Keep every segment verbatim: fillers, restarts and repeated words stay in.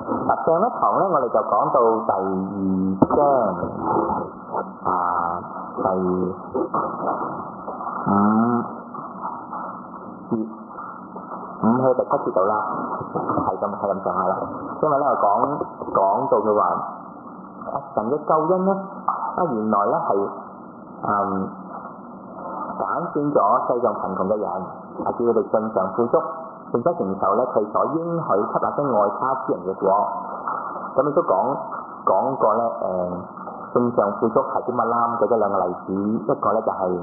嗱，上一堂咧，我哋就講到第二章啊，第五節五去第七節度啦，係咁係咁上下啦。因為咧，我講講到佢話神嘅救恩咧，啊原來咧係嗯揀選咗世上貧窮嘅人，啊叫佢哋進上富足。並且承受咧佢所應許給那些愛他之人嘅國。咁亦都講講過咧，誒正上富足係啲乜啦？舉咗兩個例子，一個咧就係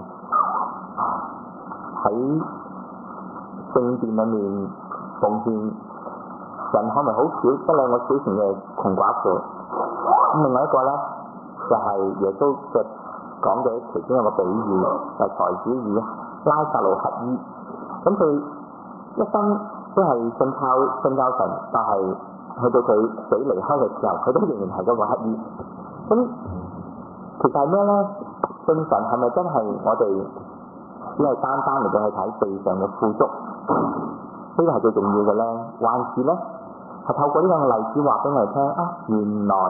喺聖殿裏面奉獻，人可能好少，得兩個小錢嘅窮寡婦。咁另外一個咧就係、是、耶穌嘅講嘅其中一個比喻，就係、是、財主與拉撒路乞兒。咁佢一生都係信靠信靠神，但係去到佢死離開嘅時候，佢都仍然係嗰個乞兒。咁其實係咩咧？信神係咪真係我哋只係單單嚟到去睇地上嘅富足？呢個係最重要嘅咧，還是咧係透過呢兩個例子話俾我哋聽啊？原來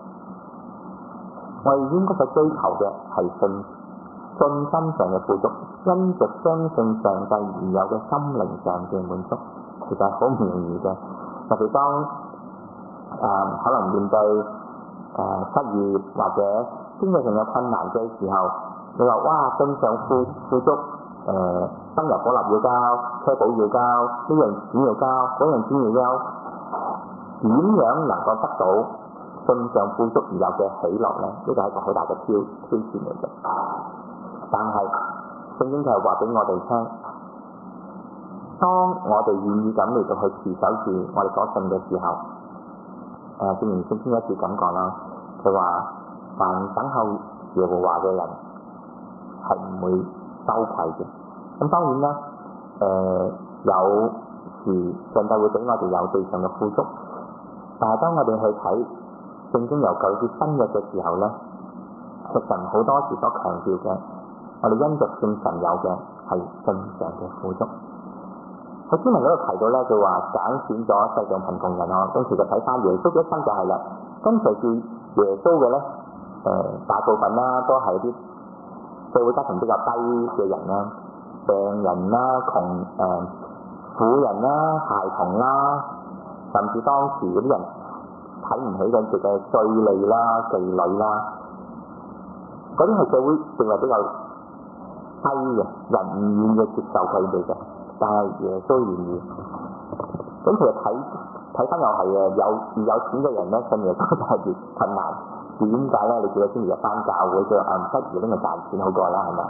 我哋應該去追求嘅係信信心上嘅富足，因着相信上帝而有嘅心靈上嘅滿足，其實係好唔容易嘅。特別當誒、呃、可能面對誒、呃、失業或者經濟上有困難嘅時候，你話哇信上富富足，誒燈油火蠟要交，車保要交，呢樣錢要交，嗰樣錢要交，點樣能夠得到信上富足而有嘅喜樂咧？呢個係一個好大嘅挑挑戰嚟嘅。但係聖經就係話俾我哋聽，當我哋願意咁嚟到去持守住我哋所信嘅時候，誒正如聖經一次咁講啦，佢話凡等候耶和華嘅人係唔會羞愧嘅。咁當然啦，誒、呃、有時上帝會俾我哋有地上嘅富足，但係當我哋去睇聖經由舊至新約嘅時候咧，神好多時所強調嘅，我哋因着信神有嘅係信上嘅富足。喺經文嗰度提到咧，佢話揀選咗世上貧窮人咯。咁其實睇翻耶穌嘅一生就係啦，跟隨住耶穌嘅咧，誒、呃、大部分啦都係啲社會家庭比較低嘅人啦，病人啦、窮誒婦人啦、孩童啦，甚至當時嗰啲人睇唔起佢哋嘅稅吏啦、妓女啦，嗰啲係社會地位比較低嘅，人唔願意接受佢哋嘅，但係耶穌願意。咁其實睇睇翻又係嘅，有越有錢嘅人咧，信耶穌就係越困難。點解咧？你叫佢先入翻教會，佢話唔不如拎去賺錢好過啦，係咪？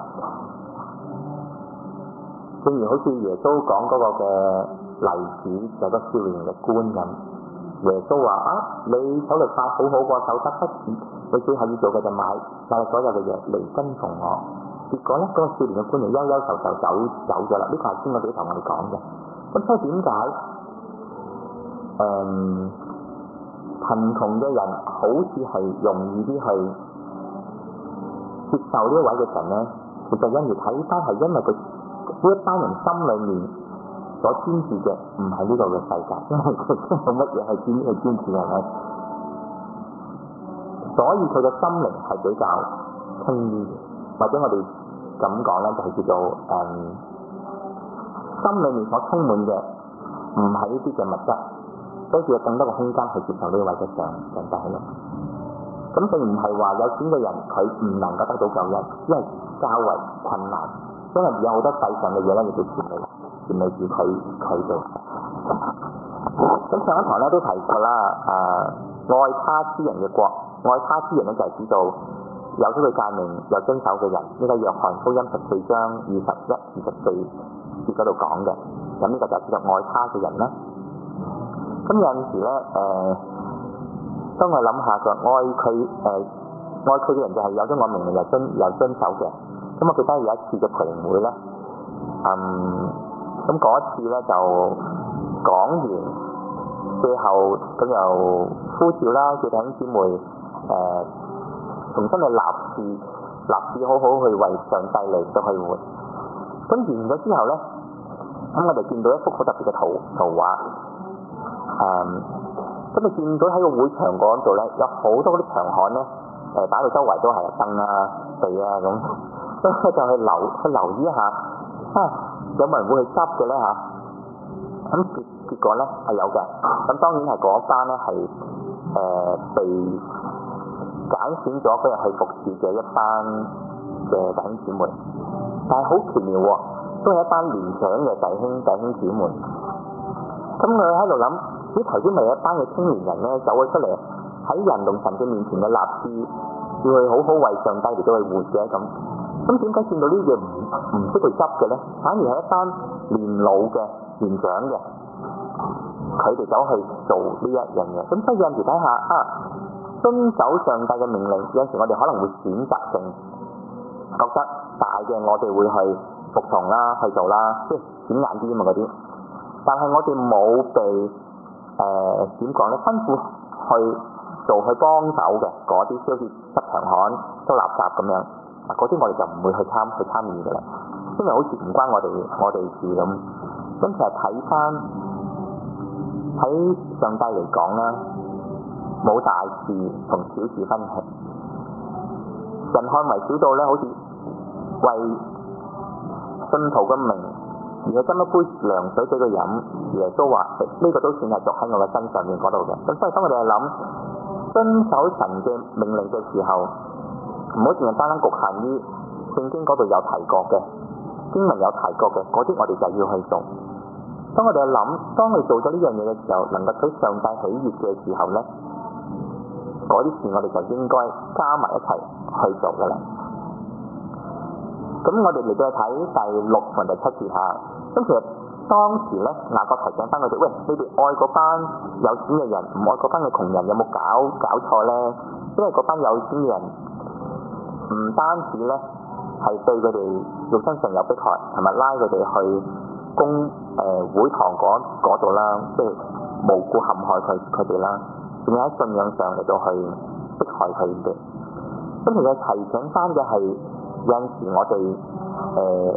正如好似耶穌講嗰個嘅例子，有個少年嘅官咁。耶穌話啊，你手力快好好過手得不錢，你最後要做嘅就買晒所有嘅嘢嚟跟從我。結果咧，嗰、那個少年嘅官就憂憂愁愁走走咗啦。呢個係先我哋同我哋講嘅。咁所以點解誒貧窮嘅人好似係容易啲去接受呢一位嘅神咧？其實因而睇翻係因為佢呢一班人心裏面所專注嘅唔係呢個嘅世界，因為佢真係乜嘢係專去專注嘅咧，所以佢嘅心靈係比較輕啲嘅，或者我哋咁講咧，就係叫做誒、嗯、心裏面所充滿嘅唔係呢啲嘅物質，所以有更多嘅空間去接受呢位嘅上上帝咯。咁並唔係話有錢嘅人佢唔能夠得到救恩，因為較為困難，因為有好多世上嘅嘢咧要佢處理。原來是佢佢做。咁上一堂咧都提過啦，誒、呃、愛他之人嘅國，愛他之人咧就係指到有咗佢誡命又遵守嘅人。呢個約翰福音十四章二十一、二十四節嗰度講嘅。咁呢個就係指到愛他嘅人啦。咁有陣時咧，誒、呃，當我諗下佢愛佢誒、呃、愛佢嘅人就係有咗我命令又遵又遵守嘅。咁我記得有一次嘅培靈會咧，嗯。咁嗰一次咧就講完，最後咁又呼召啦，叫弟兄姊妹誒、呃、重新去立志，立志好好去為上帝嚟到去活。咁完咗之後咧，咁我哋見到一幅好特別嘅圖圖畫，誒咁你見到喺個會場嗰度咧，有好多嗰啲長巷咧，誒打到周圍都係燈啊、地啊咁，咁就去留去留意一下，啊有冇人會去執嘅咧嚇？咁結結果咧係有嘅，咁當然係嗰班咧係誒被揀選咗嗰日去服侍嘅一班嘅弟兄姊妹，但係好奇妙喎，都係一班年長嘅弟兄弟兄姊妹。咁佢喺度諗，咦頭先咪有一班嘅青年人咧走咗出嚟喺人同神嘅面前嘅立志，要去好好為上帝嚟到去活嘅咁。咁點解見到呢啲嘢唔唔識去執嘅咧？反而係一班年老嘅年長嘅，佢哋走去做呢一樣嘢。咁所以有陣時睇下啊，遵守上帝嘅命令，有陣時我哋可能會選擇性覺得大嘅我哋會去服從啦，去做啦，即係顯眼啲啊嘛嗰啲。但係我哋冇被誒點講咧，吩咐去做去幫手嘅嗰啲，好似執長巷、收垃圾咁樣，嗱嗰啲我哋就唔會去參去參與嘅啦，因為好似唔關我哋我哋事咁。咁其實睇翻喺上帝嚟講啦，冇大事同小事分歧，人看為小到咧，好似為信徒嘅命。而係斟一杯涼水俾佢飲，耶穌話呢個都算係作喺我嘅身上面嗰度嘅。咁所以當我哋係諗遵守神嘅命令嘅時候，唔好淨係單單局限於聖經嗰度有提過嘅經文有提過嘅嗰啲，我哋就要去做。當我哋係諗，當你做咗呢樣嘢嘅時候，能夠俾上帝喜悅嘅時候咧，嗰啲事我哋就應該加埋一齊去做㗎啦。咁我哋嚟到睇第六同第七節下，咁其實當時咧，雅各提醒翻佢哋，喂，你哋愛嗰班有錢嘅人，唔愛嗰班嘅窮人，有冇搞搞錯咧？因為嗰班有錢嘅人唔單止咧係對佢哋肉身上有迫害，同埋拉佢哋去公誒、呃、會堂嗰度啦，即係無故陷害佢佢哋啦，仲有喺信仰上嚟到去迫害佢哋。咁其實提醒翻嘅係。有陣時我哋誒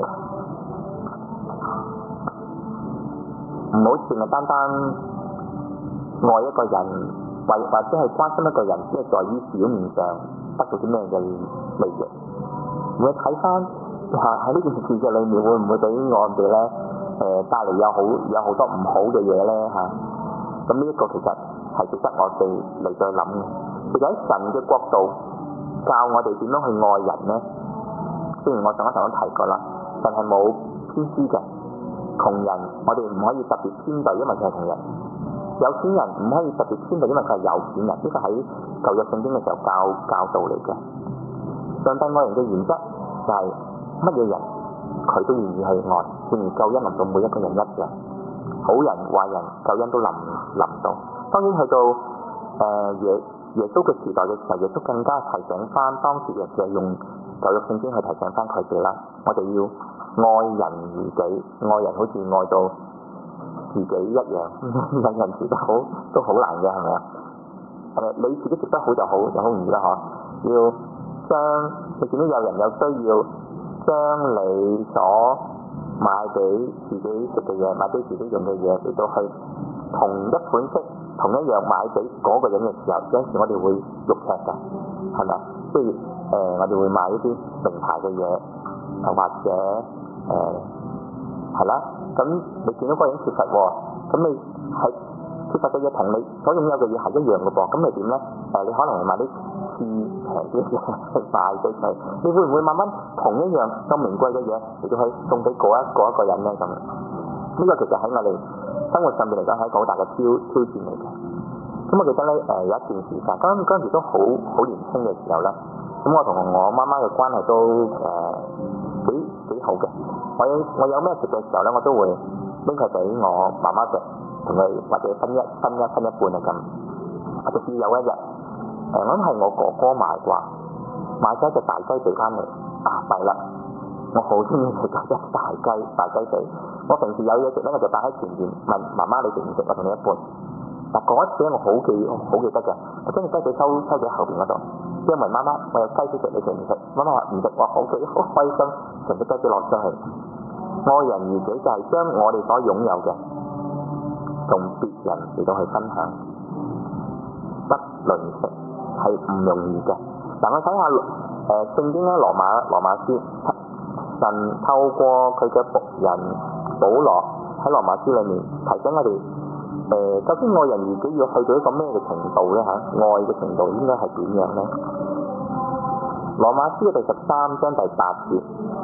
唔好淨係單單愛一個人，或或者係關心一個人，只係在於表面上得到啲咩嘅利益。而係睇翻喺呢件事嘅裏面，會唔會俾我哋咧誒帶嚟有好有好多唔好嘅嘢咧嚇？咁呢一個其實係值得我哋嚟再諗嘅。其實喺神嘅角度教我哋點樣去愛人咧。雖然我上一堂都提過啦，但係冇偏私嘅窮人，我哋唔可以特別偏待，因為佢係窮人；有錢人唔可以特別偏待，因為佢係有錢人。呢個喺舊約聖經嘅時候教教導嚟嘅。上帝愛人嘅原則就係乜嘢人佢都願意去愛，正如救恩臨到每一個人一樣。好人壞人救恩都臨臨到。當然去到誒、呃、耶耶穌嘅時代嘅時候，耶穌更加提醒翻當時嘅嘅用。舊約聖經去提醒翻佢哋啦，我哋要愛人如己，愛人好似愛到自己一樣，人人時都好都好難嘅，係咪啊？誒，你自己食得好就好，就好唔易啦嗬。要將你見到有人有需要，將你所買俾自己食嘅嘢，買俾自己用嘅嘢嚟到去同一款式、同一樣買俾嗰個人嘅時候，有時我哋會肉赤㗎，係咪啊？即係。誒、呃，我哋會買一啲名牌嘅嘢，啊或者誒係啦，咁、呃、你見到嗰個人缺乏喎，咁你係缺乏嘅嘢同你所擁有嘅嘢係一樣嘅噃，咁你點咧？誒、呃，你可能會買啲次平啲嘅嘢賣俾佢，你會唔會慢慢同一樣咁名貴嘅嘢嚟到去送俾嗰一嗰一個人咧？咁呢個其實喺我哋生活上面嚟講係一個好大嘅挑挑戰嚟嘅。咁我記得咧，誒、呃、有一段時間，嗰嗰陣時都好好年輕嘅時候咧。咁我同我媽媽嘅關係都誒、呃、幾幾好嘅。我有我有咩食嘅時候咧，我都會拎佢俾我媽媽食，同佢或者分一分一分一半啊咁。我直至有一日，誒、呃、我諗係我哥哥買啩，買咗一隻大雞髀翻嚟，啊弊啦！我好中意食嗰隻大雞大雞髀。我平時有嘢食咧，我就擺喺前面問媽媽你食唔食，我同你一半。嗱嗰一次咧，我好記好記得嘅，我將隻雞髀收收咗喺後邊嗰度。因為媽媽，我有雞髀食，你食唔食？媽媽話唔食，我好嘅，好開心，成隻雞髀落咗去。愛人如己就係將我哋所擁有嘅同別人嚟到去分享。 吝嗇，係唔容易嘅。嗱，我睇下誒聖經咧，羅馬羅馬書，神透過佢嘅僕人保羅喺羅馬書裏面提醒我哋，誒、呃、究竟愛人如己要去到一個咩嘅程度咧嚇？愛嘅程度應該係點樣咧？羅馬書嘅第十三章第八節，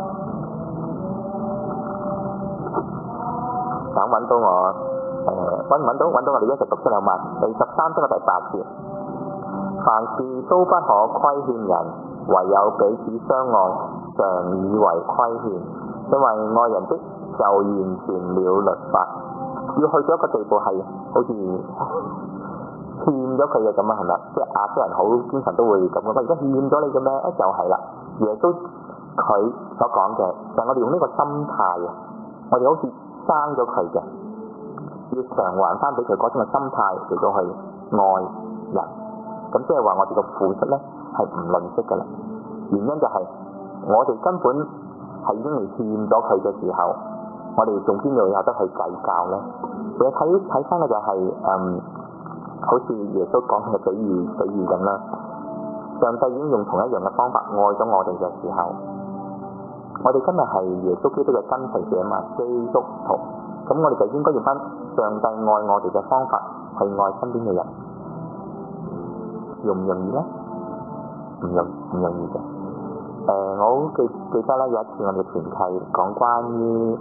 想揾到我誒揾唔揾到揾到我哋一齊讀出嚟嘛？第十三章嘅第八節，凡事都不可虧欠人，唯有彼此相愛，常以為虧欠，因為愛人的就完全了律法。要去到一個地步係好似欠咗佢嘅咁啊，係咪？即係亞洲人好經常都會咁講，而家欠咗你嘅咩？一就係啦，耶穌佢所講嘅就係我哋用呢個心態啊，我哋好似生咗佢嘅，要償還翻俾佢嗰種嘅心態嚟到去愛人。咁即係話我哋嘅付出咧係唔吝嗇㗎啦。原因就係我哋根本係已經係欠咗佢嘅時候，我哋仲邊度有得去計較咧？你睇睇翻嘅就係、是、嗯，好似耶穌講嘅比喻比喻咁啦。上帝已經用同一樣嘅方法愛咗我哋嘅時候，我哋今日係耶穌基督嘅跟隨者嘛，基督徒。咁我哋就應該用翻上帝愛我哋嘅方法去愛身邊嘅人。容唔容易咧？唔容唔容易嘅。誒、呃，我好記記得咧，有一次我哋團契講關於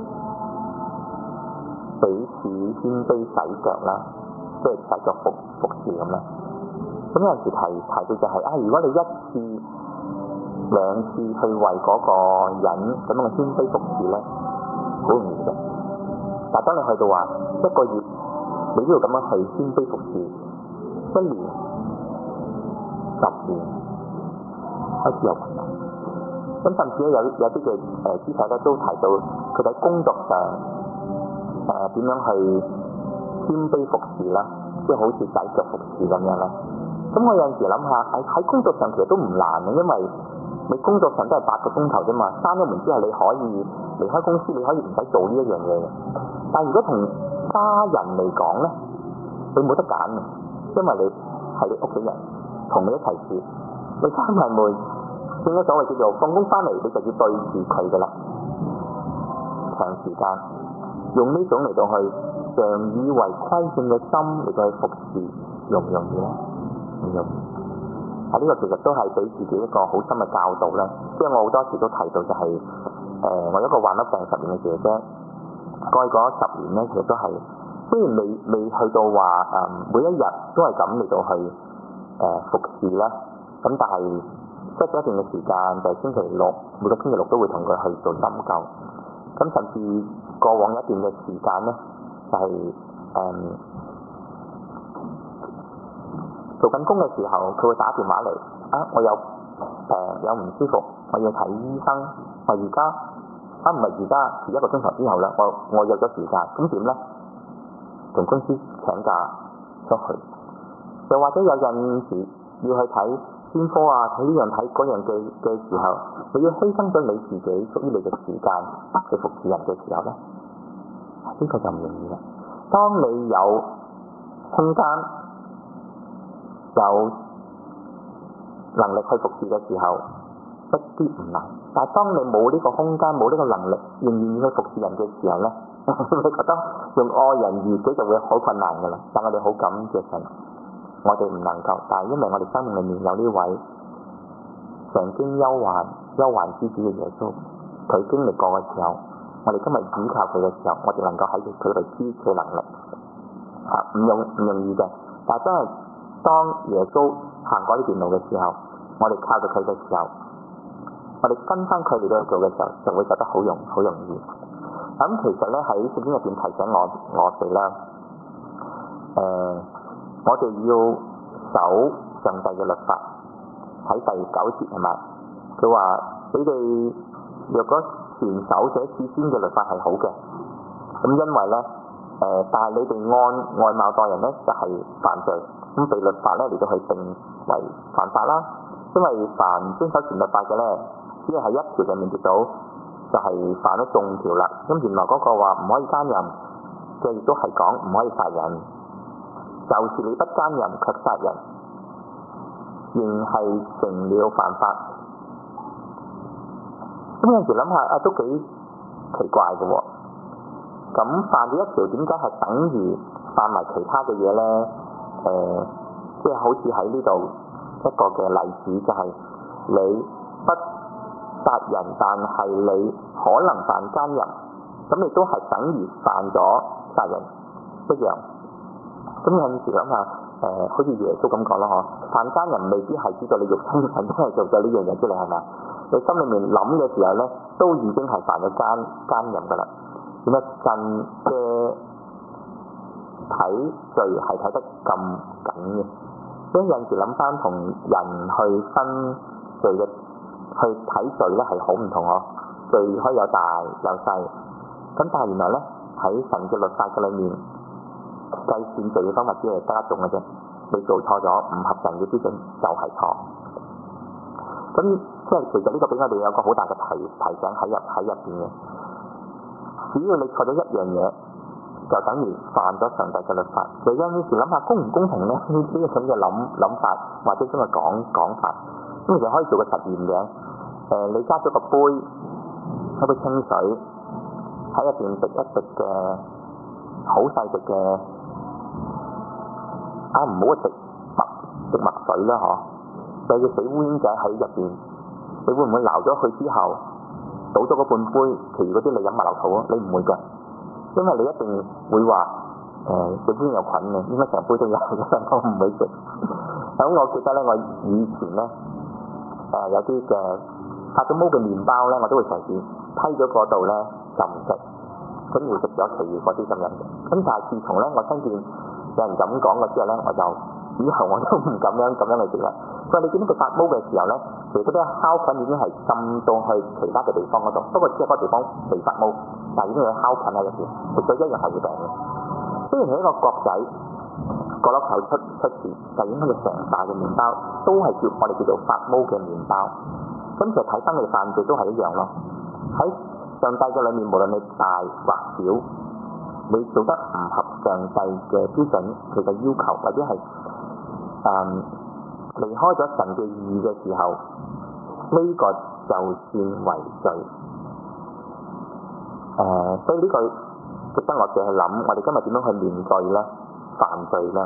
彼此謙卑洗腳啦，即係洗腳服服侍咁啦。咁有陣時提提到就係、是、啊，如果你一次兩次去為嗰個人咁樣嘅謙卑服侍咧，好容易嘅。但係當你去到話一個月，你都要咁樣去謙卑服侍，一年、十年開始有困難。咁甚至咧有有啲嘅誒肢體咧都提到佢喺工作上誒點、呃、樣去謙卑服侍啦，即係好似洗腳服侍咁樣啦。咁我有陣時諗下喺喺工作上其實都唔難嘅，因為你工作上都係八個鐘頭啫嘛，閂咗門之後你可以離開公司，你可以唔使做呢一樣嘢嘅。但係如果同家人嚟講咧，你冇得揀嘅，因為你係你屋企人同你一齊住，你三係妹，正所謂叫做放工翻嚟你就要對住佢噶啦，長時間用呢種嚟到去常以為虧欠嘅心嚟到去服侍，容唔容易咧？唔容易。啊，呢個其實都係俾自己一個好深嘅教導啦。即係我好多時都提到就係、是、誒、呃，我一個患咗病十年嘅姐姐，過去嗰十年咧，其實都係雖然未未去到話誒、呃、每一日都係咁嚟到去誒、呃、服侍啦，咁但係即係一段嘅時間，就係、是、星期六每個星期六都會同佢去做針灸。咁甚至過往一段嘅時間咧，就係、是、誒、呃、做緊工嘅時候，佢會打電話嚟啊！我有誒、呃、有唔舒服，我要睇醫生。我而家啊，唔係而家，遲一個鐘頭之後咧，我我約咗時間，咁點咧？同公司請假出去，又或者有陣時要去睇專科啊，睇呢樣睇嗰樣嘅嘅時候，你要犧牲咗你自己屬於你嘅時間去服侍人嘅時候咧，呢、這個就唔容易啦。當你有空間，有能力去服侍嘅時候，一啲唔難。但係當你冇呢個空間、冇呢個能力，仍然要去服侍人嘅時候咧，你覺得用愛人如己就會好困難噶啦。但我哋好感謝神，我哋唔能夠，但係因為我哋生命裏面有呢位常經憂患、憂患之子嘅耶穌，佢經歷過嘅時候，我哋今日倚靠佢嘅時候，我哋能夠喺佢度支持能力啊，唔容唔容易嘅。但係真係當耶穌行過呢段路嘅時候，我哋靠住佢嘅時候，我哋跟翻佢嚟到做嘅時候，就會覺得好容好容易。咁、嗯、其實咧喺聖經入邊提醒我我哋啦，誒、呃，我哋要守上帝嘅律法。喺第九節係咪？佢話你哋若果全守這次先嘅律法係好嘅，咁因為咧誒、呃，但係你哋按外貌待人咧就係、是、犯罪，咁被律法咧嚟到去定為犯法啦。因為凡遵守全律法嘅咧，只係喺一條上面跌到，就係、是、犯咗眾條啦。咁原來嗰個話唔可以奸淫嘅，亦都係講唔可以殺人。就是你不奸淫卻殺人， 仍係成了犯法。咁有時諗下啊，都幾奇怪嘅喎。咁犯咗一條，點解係等於犯埋其他嘅嘢咧？誒、呃，即係好似喺呢度一個嘅例子，就係、是、你不殺人，但係你可能犯奸淫，咁亦都係等於犯咗殺人一樣。咁有陣時諗下，誒、呃，好似耶穌咁講啦，嗬，犯奸淫未必係知道你肉身真係做咗呢樣嘢出嚟，係咪？你心裏面諗嘅時候咧，都已經係犯咗奸奸淫噶啦。點解神嘅睇罪係睇得咁緊嘅？所以有陣時諗翻同人去分罪嘅，去睇罪咧係好唔同哦。罪可以有大有細，咁但係原來咧喺神嘅律法嘅裏面，計算罪嘅方法只係得一種嘅啫。你做錯咗，唔合神嘅標準就係錯。咁即係其實呢個俾我哋有個好大嘅提提醒喺入喺入邊嘅。只要你錯咗一樣嘢，就等於犯咗上帝嘅律法。你有陣時諗下公唔公平咧？呢啲咁嘅諗諗法，或者今日講講法，咁其實可以做個實驗嘅。誒、呃，你揸咗個杯，一杯清水，喺入邊滴一滴嘅好細滴嘅，啊唔好滴墨滴墨水啦，嗬，就有隻死烏蠅仔喺入邊，你會唔會撈咗佢之後？倒咗嗰半杯，其餘嗰啲你飲埋落肚啊！你唔會㗎，因為你一定會話誒，隻杯有菌嘅，應該成杯都有，我唔會食。咁我記得咧，我以前咧誒、呃、有啲嘅發咗毛嘅麵包咧，我都會嘗試批咗嗰度咧就唔食，咁會食咗其餘嗰啲咁樣嘅。咁但係自從咧我聽見有人咁講過之後咧，我就以後我都唔咁樣咁樣去食啦。所以你見到佢發毛嘅時候咧，其實嗰啲酵菌已經係滲到去其他嘅地方嗰度，不過只係嗰個地方未發毛，但係已經有酵菌喺入邊，食咗一樣係會病嘅。雖然係一個角仔角落頭出出事，但係影響到成大嘅麵包，都係叫我哋叫做發毛嘅麵包。咁其實睇翻你犯罪都係一樣咯。喺上帝嘅裏面，無論你大或小，你做得唔合上帝嘅標準，佢嘅要求或者係誒。嗯離開咗神嘅義嘅時候，呢、這個就算為罪。誒、呃，所以呢個值得我哋去諗，我哋今日點樣去面對咧犯罪咧？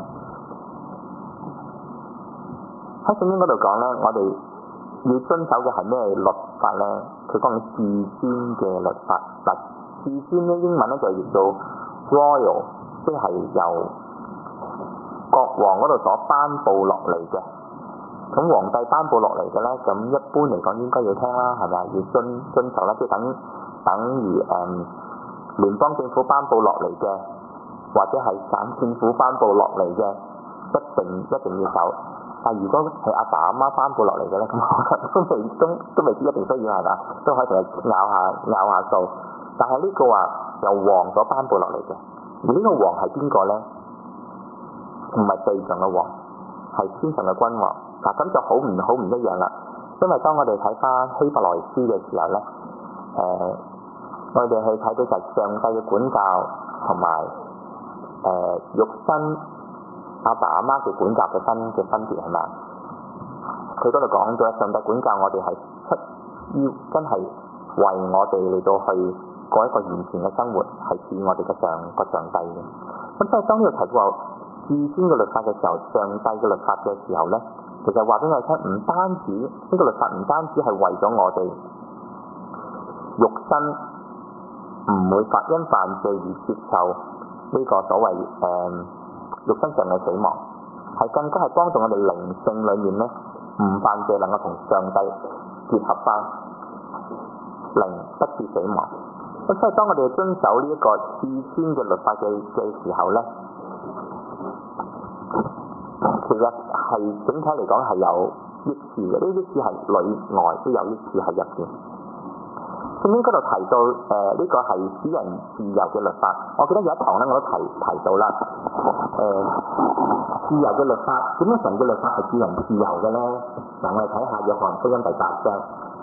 喺聖經嗰度講咧，我哋要遵守嘅係咩律法咧？佢講緊至尊嘅律法。嗱，至尊咧英文咧就譯做 royal， 即係由國王嗰度所頒布落嚟嘅。咁皇帝頒布落嚟嘅咧，咁一般嚟講應該要聽啦，係咪？要遵遵守啦，即係等等於誒、嗯、聯邦政府頒布落嚟嘅，或者係省政府頒布落嚟嘅，一定一定要守。但係如果係阿爸阿媽頒布落嚟嘅咧，咁可能都未都都未必一定需要，係嘛？都可以同佢拗下拗下數。但係呢個話由王所頒布落嚟嘅，而呢個王係邊個咧？唔係地上嘅王，係天上嘅君王。嗱，咁就好唔好唔一樣啦，因為當我哋睇翻希伯來書嘅時候咧，誒、呃，我哋去睇到就係上帝嘅管教同埋誒肉身阿爸阿媽嘅管教嘅分嘅分別係嘛？佢嗰度講咗上帝管教我哋係出於真係為我哋嚟到去過一個完全嘅生活，係似我哋嘅上個上帝嘅。咁所以當呢個提到至尊嘅律法嘅時候，上帝嘅律法嘅時候咧。其實話俾我哋聽，唔單止呢、這個律法唔單止係為咗我哋肉身唔會發因犯罪而接受呢個所謂誒、嗯、肉身上嘅死亡，係更加係幫助我哋靈性裏面咧唔犯罪，能夠同上帝結合翻，靈不致死亡。咁所以當我哋遵守呢一個至尊嘅律法嘅嘅時候咧，其實係整體嚟講係有益處嘅，呢啲益處係裏外都有益處喺入邊。聖經嗰度提到誒呢、呃這個係使人自由嘅律法，我記得有一堂咧我都提提到啦。誒、呃、自由嘅律法，點解神嘅律法係使人自由嘅咧？嗱，我哋睇下約翰福音第八章，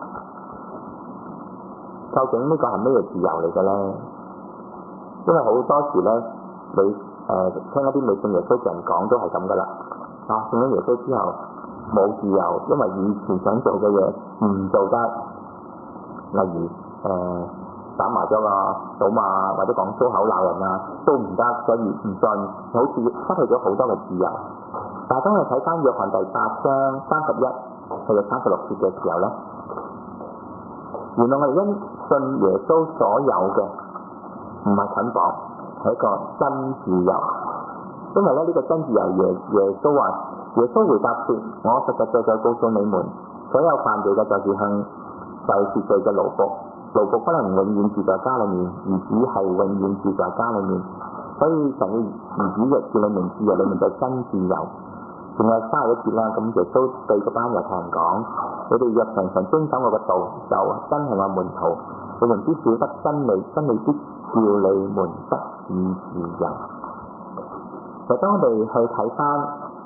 究竟呢個係咩自由嚟嘅咧？因為好多時咧，你誒、呃、聽一啲未信耶穌嘅人講都係咁噶啦。啊，信咗耶穌之後， 冇自由，因為以前想做嘅嘢唔做得，例如誒、呃、打麻雀啊、賭馬或者講粗口鬧人啊，都唔得，所以唔信，好似失去咗好多嘅自由。但係當我哋睇翻約翰第八章三十一去到三十六節嘅時候咧，原來我哋因信耶穌所有嘅唔係捆綁，係一個真自由。因為咧呢、這個真自由耶耶穌話，耶穌回答說：我實實在在告訴你們，所有犯罪嘅就是向就是罪嘅奴僕，奴僕不能永遠住在家裏面，兒子係永遠住在家裏面。所以神嘅兒子若叫你們自由，你們就真自由。仲有三十一節啦，咁耶穌對嗰班猶太人講：你哋若常常遵守我嘅道，就真係我門徒。你們必曉得真理，真理必叫你們得以自由。就當我哋去睇翻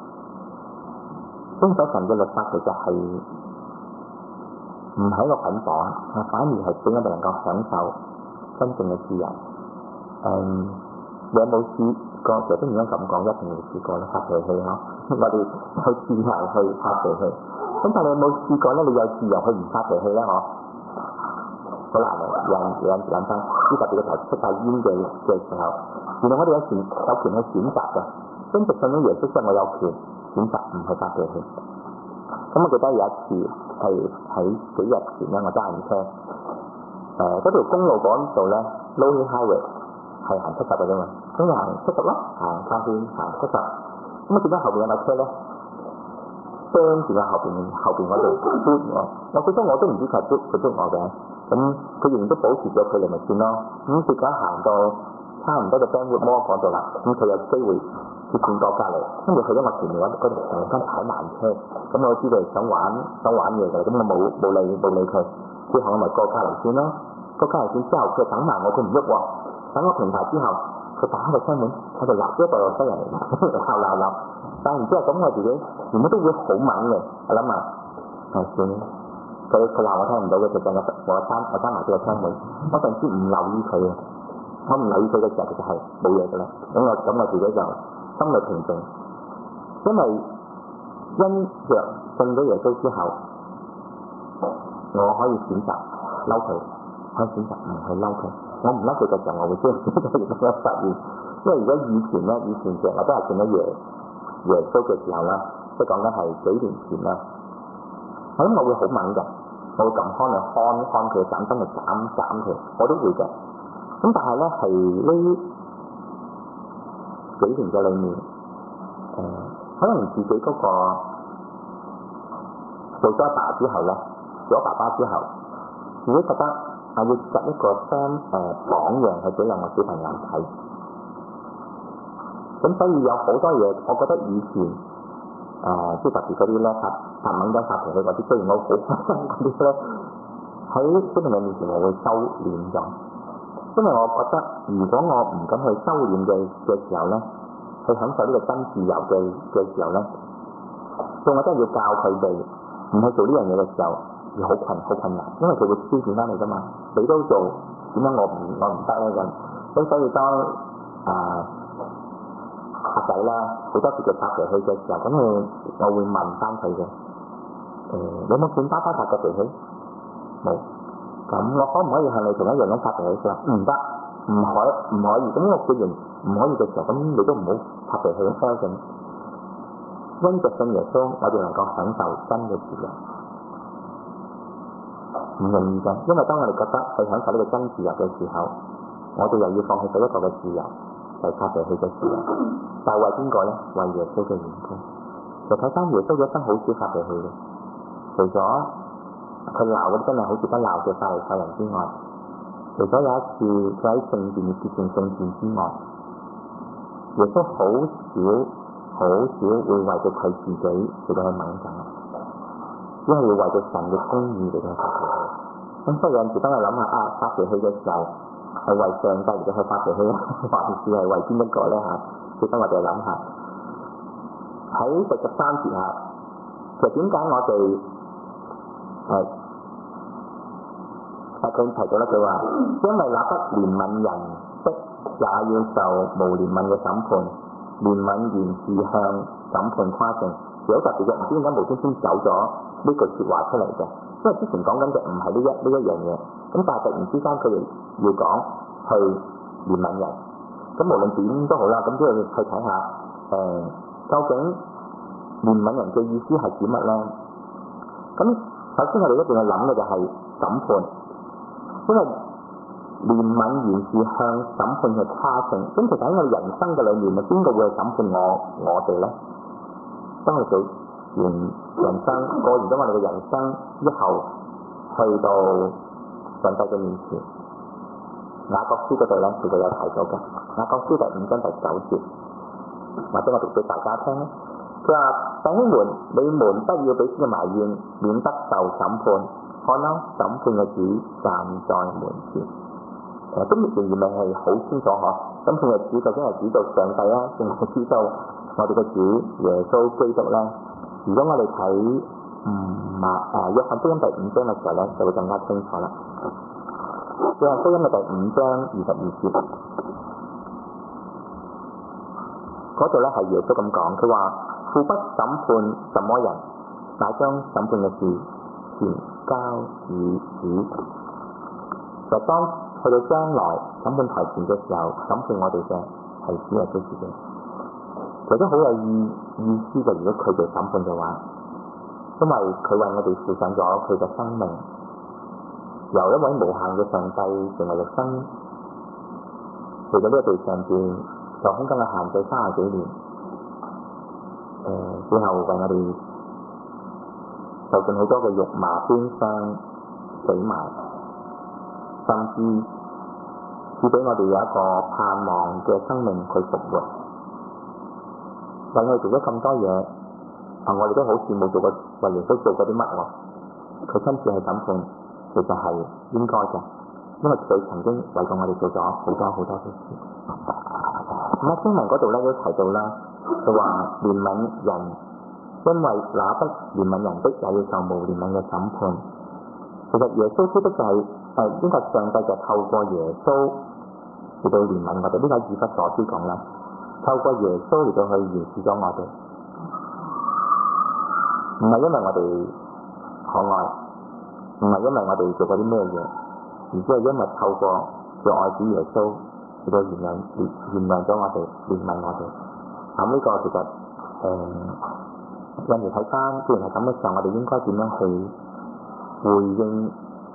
遵守神嘅律法，其實係唔係一個捆綁，反而係俾我哋能夠享受真正嘅自由。嗯，你有冇試過？其實都唔應該咁講，一定會試過啦，發脾氣咯。我哋去自由去發脾氣，咁但係你有冇試過咧？你有自由去唔發脾氣咧？嗬，好難嘅。有有諗翻，呢特別嘅時候出晒煙嘅嘅時候，原來我哋有權有權去選擇嘅。跟住信咗耶穌之後，我有權選擇唔去發脾氣。咁我記得有一次係喺幾日前咧，我揸緊車，誒嗰條公路嗰度咧 ，Low Highway 係行七十嘅啫嘛，咁就行七十咯，行三圈行七十。咁我見到後邊有架車咧，釘住喺後邊後邊嗰度追我，我最初我都唔知佢係追佢追我嘅，咁佢仍然都保持咗距離咪算咯。咁結果行到差唔多就 Bentwood Mall嗰度啦，咁佢有機會接轉過隔離，跟住去咗我前面嗰嗰度突然間踩慢車，咁我知道想玩想玩嘢嘅，咁我冇冇理冇理佢，之後我咪過隔離線咯，過隔離線之後佢等埋我，佢唔喐喎，等我停牌之後。佢打開個車門，喺度鬧咗一個西人嚟，鬧鬧鬧。但然之後咁我自己原本都會好猛嘅，我諗啊，係算啦。佢佢鬧我聽唔到嘅，就係我我閂我閂埋咗個車門。我甚至唔留意佢啊，我唔留意佢嘅時候，佢就係冇嘢㗎啦。咁我咁我自己就心裏平靜，因為因着信咗耶穌之後，我可以選擇嬲佢，可以選擇唔去嬲佢。我唔甩佢嘅時候，我會將呢個嘢咁樣發現。因為如果以前咧，以前嘅我都係信咗耶耶穌嘅時候啦，即係講緊係幾年前啦。我諗我會好猛嘅，我會撳開嚟看看佢，斬針嚟斬斬佢，我都會嘅。咁但係咧係呢幾年嘅裏面，誒、呃、可能自己嗰個做咗爸之後咧，做咗爸爸之後，自己覺得。係要設一個相誒、呃、榜樣去俾兩個小朋友睇，咁所以有好多嘢，我覺得以前誒、呃、即係特別嗰啲咧發發猛啲發脾氣嗰啲，雖然我好嗰啲咧，喺小朋友面前我會收斂咗，因為我覺得如果我唔敢去收斂嘅嘅時候咧，去享受呢個真自由嘅嘅時候咧，所以我真係要教佢哋唔去做呢樣嘢嘅時候。好困好困難，因為佢會挑戰翻你噶嘛，你都做，點解我唔我唔得咧咁？咁所以當啊阿仔啦，好多時佢發脾氣嘅時候，咁我我會問翻佢嘅，誒、呃、你有冇見爸爸發過脾氣？冇，咁我可唔可以向你同一樣咁發脾氣？佢話唔得，唔可唔可以，咁我既然唔可以嘅時候，咁你都唔好發脾氣咁相信。因着信耶穌，我哋能夠享受真嘅自由。唔容易㗎，因為當我哋覺得去享受呢個真自由嘅時候，我哋又要放棄咗一個嘅自由，就係發脾氣嘅自由。但係為邊個咧？為耶穌嘅緣故。就睇翻耶穌一生好少發脾氣嘅，除咗佢鬧嗰啲真係好似不鬧嘅法利賽人之外，除咗有一次佢喺聖殿潔淨聖殿之外，耶穌好少好少會為咗佢自己嚟到去猛緊。因為要為咗神嘅公義嚟到發脾氣，咁所以有陣時當我諗下啊，發脾氣嘅時候係為上帝嚟到去發脾氣咧，還是係為邊一個咧嚇？記得我哋諗下喺第十三節下，其實點解我哋係啊佢提到咧，佢話因為那不憐憫人的，也要受無憐憫嘅審判；憐憫原是向審判誇勝。 有特別嘅，唔知點解無端端走咗呢句説話出嚟嘅，因為之前講緊嘅唔係呢一呢一樣嘢，咁但係突然之間佢哋要講去憐憫人，咁無論點都好啦，咁都要去睇下誒、呃、究竟憐憫人嘅意思係指乜咧？咁首先我哋一定要諗嘅就係審判，因為憐憫原是向審判去差勝。咁其實喺我哋人生嘅裏面，邊個會去審判我我哋咧？當我哋做完人生過完咗我哋嘅人生之後，去到上帝嘅面前，雅各書嗰度咧，其實有提到嘅。雅各書第五章第九節，或者我讀俾大家聽咧。佢話：弟兄們，你們不要彼此嘅埋怨，免得受審判。看啦，審判嘅主站在門前。誒，今日仍然未係好清楚嗬。審判嘅主究竟係指到上帝啦，定係指到我哋嘅主耶穌基督咧？如果我哋睇唔馬誒約翰福音第五章嘅時候咧，就會更加清楚啦。約翰福音嘅第五章二十二節，嗰度咧係耶穌咁講，佢話：父不審判什麼人，乃將審判嘅事全交與主。就當去到將來審判台前嘅時候，審判我哋嘅係主耶穌自己。其實都好有意意思嘅，如果佢哋審判嘅話，因為佢為我哋付上咗佢嘅生命，由一位無限嘅上帝成為肉身，嚟到呢個地上邊受空間嘅限制三十幾年，誒、呃，最後為我哋受盡好多嘅辱罵、鞭傷、死埋，甚至賜俾我哋有一個盼望嘅生命去復活。為我哋做咗咁多嘢，啊！我哋都好羨慕做過為耶穌做過啲乜喎？佢親自去審判，其實係應該嘅，因為佢曾經為過我哋做咗好多好多嘅事。咁喺經文嗰度咧都提到啦，佢話憐憫人，因為那不憐憫人的，也要受無憐憫嘅審判。其實耶穌基督就係誒應該上帝就透過耶穌嚟到憐憫我哋，呢個以弗所書講啦。透過耶穌嚟到去饒恕咗我哋，唔係因為我哋可愛，唔係因為我哋做過啲咩嘢，而只係因為透過佢愛子耶穌嚟到原諒原諒咗我哋，憐憫我哋。咁呢個其實誒，有時睇翻，既然係咁嘅時候，我哋應該點樣去回應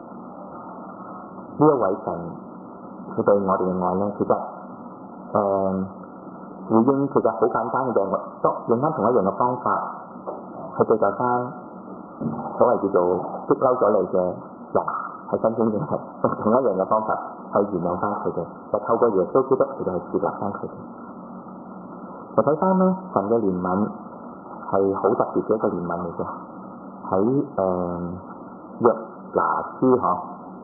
呢一位神佢對我哋嘅愛咧？其實誒。呃回應其實好簡單嘅，就係用翻同一樣嘅方法去對待翻所謂叫做激嬲咗你嘅人，係身邊嘅人，用同一樣嘅方法去原諒翻佢哋，就透過耶穌基督嚟到去接納翻佢哋。就睇翻咧，神嘅憐憫係好特別嘅一個憐憫嚟嘅。喺誒約拿書嗬，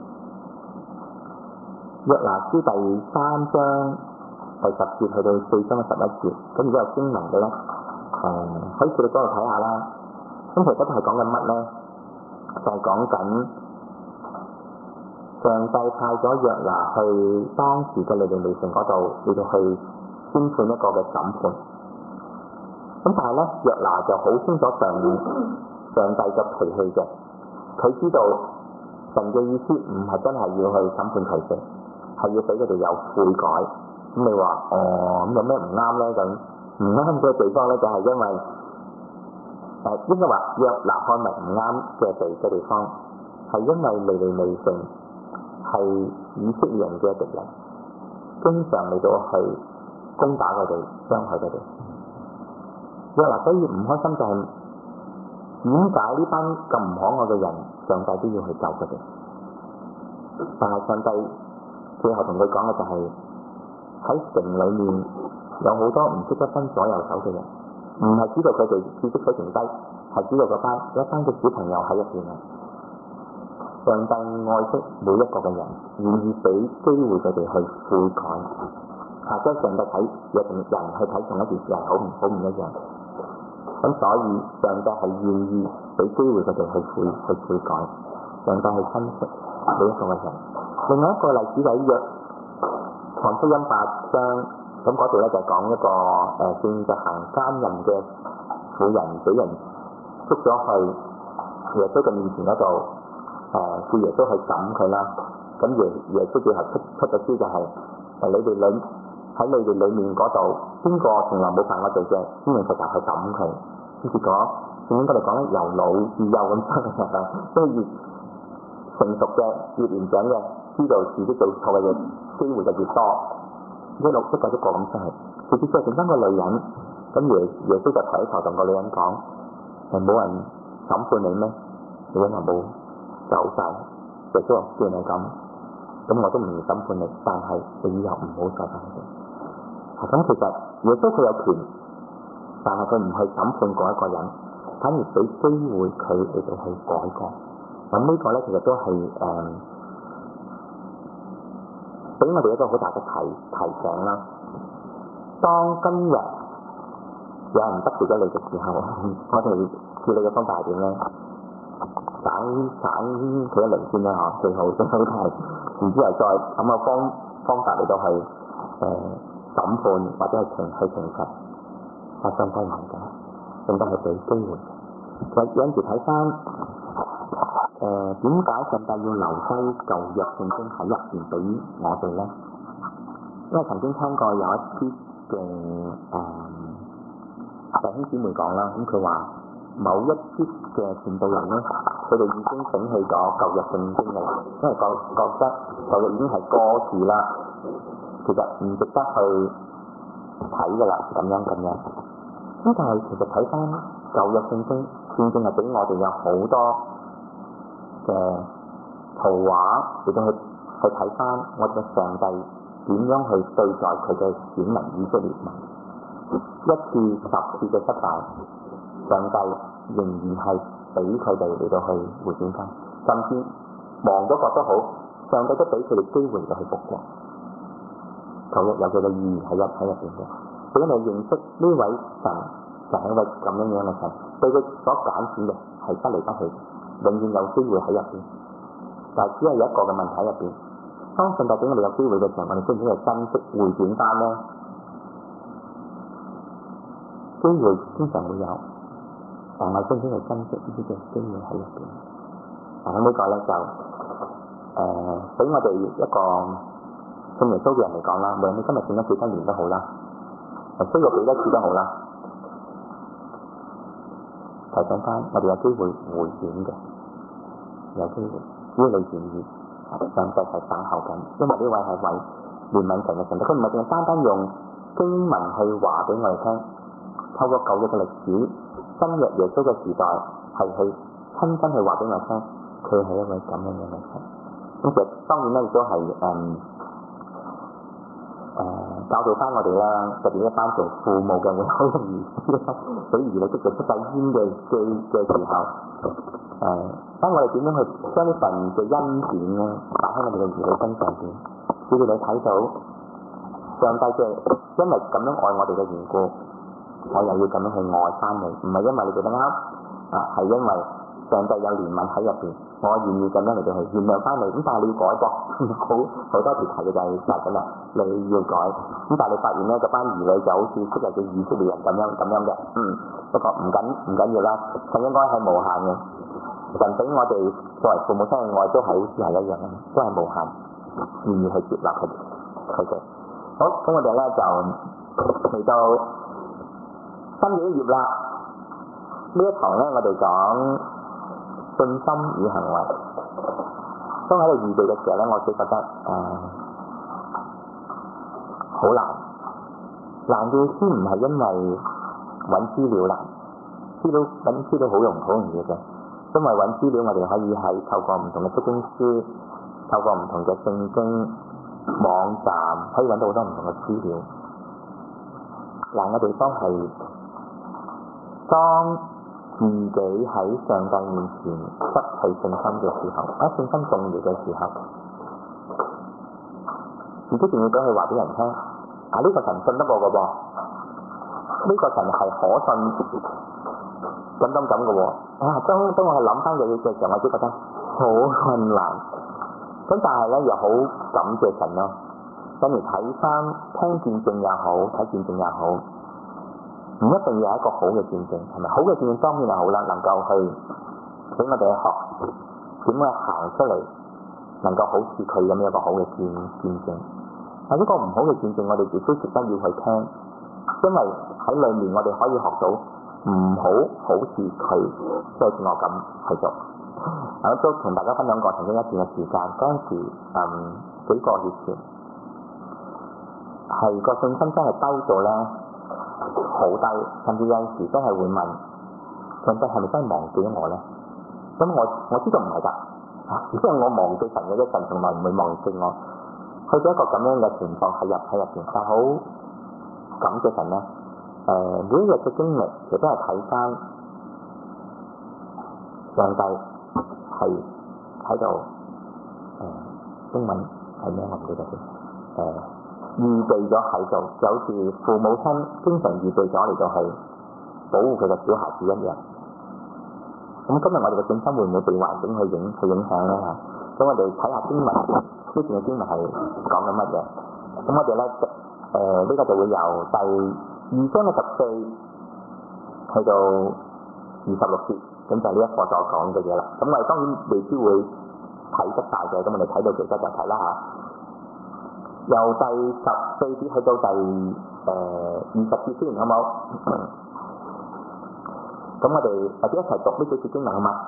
約拿書第三章。第十節去到四章嘅十一節，咁如果有經文嘅咧，誒、呃、可以去到嗰度睇下啦。咁其實嗰度係講緊乜咧？就係講緊上帝派咗約拿去當時嘅尼尼微城嗰度，嚟到去宣判一個嘅審判。咁但係咧，約拿就好清楚上面上帝嘅脾氣嘅，佢知道神嘅意思唔係真係要去審判佢哋，係要俾佢哋有悔改。咁你話哦，咁有咩唔啱咧？咁唔啱嘅地方咧，就係因為誒應該話約拿看為唔啱嘅地嘅地方，係因為尼尼微城係以色列人嘅敵人，經常嚟到去攻打佢哋，傷害佢哋。約拿所以唔開心就係點解呢班咁唔可愛嘅人，上帝都要去救佢哋？但係上帝最後同佢講嘅就係、是。喺城裏面有好多唔識得分左右手嘅人，唔係知道佢哋知識水平低，係知道嗰班一班嘅小朋友喺入邊啊！上帝愛惜每一個嘅人，願意俾機會佢哋去悔改。啊，即係上帝睇人人去睇同一件事係好唔好唔一樣。咁所以上帝係願意俾機會佢哋去悔去悔改。上帝去珍惜每一個嘅人。另外一個例子就係約翰福音八章，咁嗰度咧就講一個誒正在行奸淫嘅婦人俾人捉咗去耶穌嘅面前嗰度，誒、呃、叫耶穌去審佢啦。咁耶耶穌最後出出咗招就係、是、誒你哋裏喺你哋裡面嗰度，邊個從來冇犯過罪嘅，先用石頭去審佢。咁結果聖經嗰度講咧，由老至幼咁生嘅人，即係越成熟嘅、越年長嘅，知道自己做錯嘅嘢機會就越多。一路一個一個咁出去，直至最後剩翻個女人，咁耶耶穌就抬頭同個女人講：誒冇人審判你咩？女人話冇，走晒。耶穌話：既然係咁，咁我都唔審判你，但係你以後唔好再犯罪。咁其實耶穌佢有權，但係佢唔去審判嗰一個人，反而俾機會佢嚟到去改過。咁呢個咧其實都係誒俾我哋一個好大嘅提提醒啦。當今日有人得罪咗你嘅時候，我哋處理嘅方法係點咧？省省佢一輪先啦嚇，最好最好係，然之後再諗個方方法嚟到去誒、呃、審判或者係懲去懲罰，發生低唔嘅，更加係俾機會。就有陣時睇翻誒點解上帝要留低舊約聖經喺入邊俾我哋咧？因為曾經聽過有一啲嘅誒弟兄姊妹講啦，咁佢話某一啲嘅傳道人咧，佢哋已經捨棄咗舊約聖經啦，因為覺覺得舊約已經係過時啦，其實唔值得去睇噶啦，咁樣咁樣。咁但係其實睇翻舊約聖經，正正係俾我哋有好多嘅圖畫，亦都去去睇翻我哋嘅上帝點樣去對待佢嘅選民以色列民。一次十次嘅失敗，上帝仍然係俾佢哋嚟到去回轉翻，甚至亡咗國都好，上帝都俾佢哋機會嚟到去復國。舊約有佢嘅意義喺入喺入邊嘅，俾我哋認識呢位神就係一位咁樣樣嘅神，對佢所揀選嘅係不離不棄，永遠有機會喺入邊。但係只係有一個嘅問題喺入邊，當上帝俾我哋有機會嘅時候，我哋需唔需要珍惜回轉翻咧？機會經常會有，但係需唔需要珍惜呢啲嘅機會喺入邊？嗱，咁呢個咧就誒俾我哋一個信耶穌嘅人嚟講啦，無論你今日信咗幾多年都好啦，需要幾多次都好啦，提醒翻我哋有機會回轉嘅，有機會，只要你願意，上帝係等候緊，因為呢位係為憐憫神嘅神，佢唔係淨係單單用經文去話俾我哋聽。透過舊約嘅歷史，新約耶穌嘅時代，係去親身去話俾我聽，佢係一位咁樣嘅神。咁其實當然咧，亦都係誒誒教導翻我哋啦，特別一班做父母嘅會好容易俾兒女積極出世煙嘅嘅嘅時候，誒、呃，當我哋點樣去將呢份嘅恩典咧擺喺我哋嘅兒女身上邊，叫佢哋睇到上帝嘅因為咁樣愛我哋嘅緣故。我又要咁樣去愛翻你，唔係因為你做得啱，啊，係因為上帝有憐憫喺入邊，我願意咁樣嚟到去原諒翻你。咁但係你要改噃，好好多時提嘅就係話咁啦，你要改。咁但係你發現咧，嗰班兒女就好似昔日嘅以色列人咁樣咁樣嘅，嗯，不過唔緊唔緊要啦，神應該係無限嘅，神俾我哋作為父母親嘅愛都係好似係一樣嘅，都係無限，願意去接納佢哋，佢哋。好，咁我哋咧就嚟到新嘅一頁啦，呢一堂咧我哋講信心與行為。當喺度預備嘅時候咧，我只覺得誒好、呃、難，難嘅意思唔係因為揾資料難，資料揾資料好容好容易嘅，因為揾資料我哋可以喺透過唔同嘅釋經書，透過唔同嘅聖經網站，可以揾到好多唔同嘅資料。難嘅地方係當自己喺上帝面前失去信心嘅時候，啊，信心動搖嘅時候，自己仲要俾佢話俾人聽，啊，呢、這個神信得過嘅噃，呢、這個神係可信，咁咁咁嘅喎。啊，當當我係諗翻嘢嘅時候，我只覺得好困難。咁但係咧，又好感謝神咯。跟住睇翻聽見證也好，睇見證也好。 唔一定要係一個好嘅見證，係咪？好嘅見證當然係好啦，能夠去俾我哋去學點樣行出嚟，能夠好似佢咁樣一個好嘅見見證。但一個唔好嘅見證，我哋亦都值得要去聽，因為喺裏面我哋可以學到唔好好似佢即係我咁去做。我都同大家分享過曾經一段嘅時間，嗰陣時嗯幾個月前係個信心真係低到咧好低，甚至有陣時真係會問上帝係咪真係忘記咗我咧？咁我我知道唔係㗎，因為我忘記神嘅一神從來唔會忘記我。去到一個咁樣嘅情況喺入喺入邊，但係好感謝神咧。誒、呃、每一日嘅經歷其實都係睇翻上帝係喺度誒中文係咩我唔記得先誒預備咗喺度，就好似父母親經常預備咗嚟到係保護佢嘅小孩子一樣。咁今日我哋嘅信心會唔會被環境去影去影響咧嚇？咁我哋睇下經文，呢段嘅經文係講緊乜嘢？咁我哋咧誒呢個就會由第二章嘅十四去到二十六節，咁就係呢一課所講嘅嘢啦。咁我哋當然未必會睇得晒嘅，咁我哋睇到其他就睇啦嚇。由第十四節去到第誒二十節先，好冇？咁我哋或者一齊讀呢幾節經文好嘛？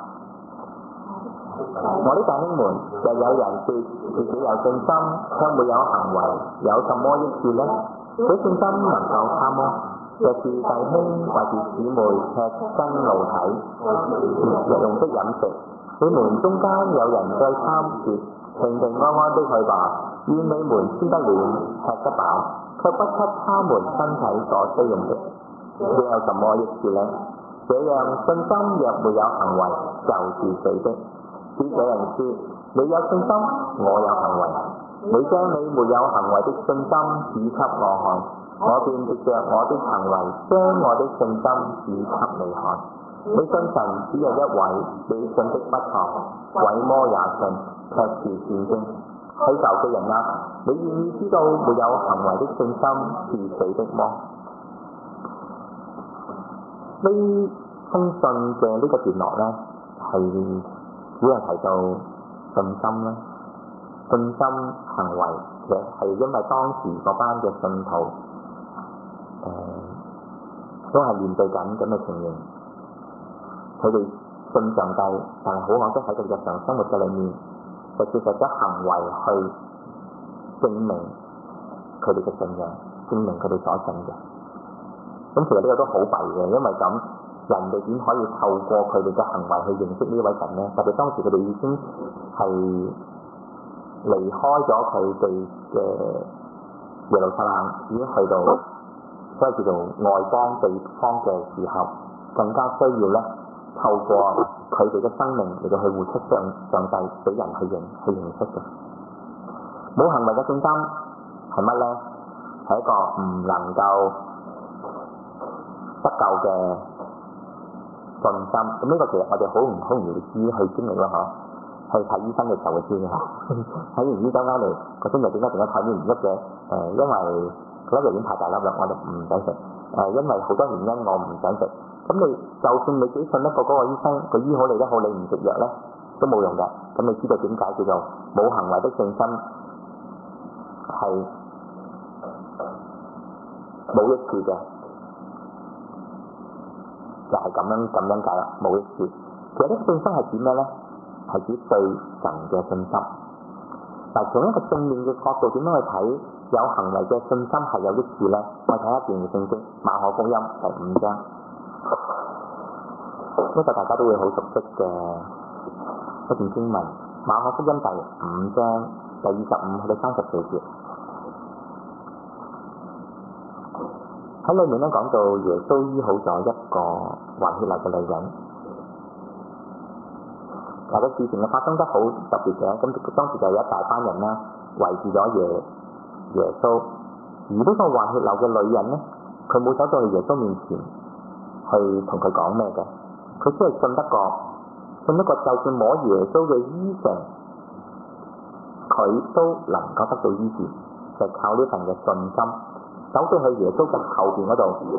我啲弟兄們，又有人說自己有信心，卻沒有行為，有什麼益處呢？這信心能救他麼？若是弟兄或是姊妹赤身露體，日用的飲食，你們中間有人對他說：平平安安的去吧，願你們穿得暖，吃得飽，卻不給他們身體所需用的，這有什麼益處呢？這樣信心若沒有行為，就是死的。只這人說：你有信心，我有行為。你將你沒有行為的信心指給我看，我便藉着我的行為將我的信心指給你看。你信神只有一位，你信的不錯，鬼魔也信，卻是戰驚。虛受嘅人啊，你願意知道沒有行為的信心是死的麼？呢封信嘅呢個段落咧，係主要提到信心啦。信心行為其實係因為當時嗰班嘅信徒誒、呃、都係面對緊咁嘅情形，佢哋信上帝，但係好可惜喺佢日常生活嘅裏面，就接受咗行為去證明佢哋嘅信仰，證明佢哋所信嘅。咁其實呢個都好弊嘅，因為咁人哋點可以透過佢哋嘅行為去認識呢位神咧？特別當時佢哋已經係離開咗佢哋嘅耶路撒冷，已經去到所謂叫做外邦地方嘅時候，更加需要咧透過佢哋嘅生命嚟到去活出上上帝俾人去認去認識嘅。冇行為嘅信心係乜咧？係一個唔能夠得救嘅信心。咁呢個其實我哋好唔好容易知去經歷啦嚇。去睇醫生嘅時候會知嘅，睇完醫生翻嚟個身體點解點解睇唔喐嘅？誒、呃，因為粒藥丸太大粒啦，我就唔想食。誒、呃，因為好多原因我唔想食。咁你就算你幾信得過嗰個醫生，佢醫好你都好，你唔食藥咧都冇用㗎。咁你知道點解叫做冇行為的信心係冇益處嘅？就係咁樣咁樣解啦，冇益處。其實啲信心係指咩咧？係指對神嘅信心。但係從一個正面嘅角度，點樣去睇有行為嘅信心係有益處咧？我睇一段嘅聖經，馬可福音第五章，呢個大家都會好熟悉嘅一段經文。馬可福音第五章第二十五去到三十四節，喺裏面咧講到耶穌醫好咗一個患血流嘅女人。嗱，個事情嘅發生得好特別嘅，咁當時就有一大班人啦，圍住咗耶耶穌。而呢個患血流嘅女人咧，佢冇走到去耶穌面前去同佢講咩嘅，佢只係信得過，信得過就算摸耶穌嘅衣裳，佢都能夠得到醫治，就係靠呢份嘅信心，走到去耶穌嘅後邊嗰度，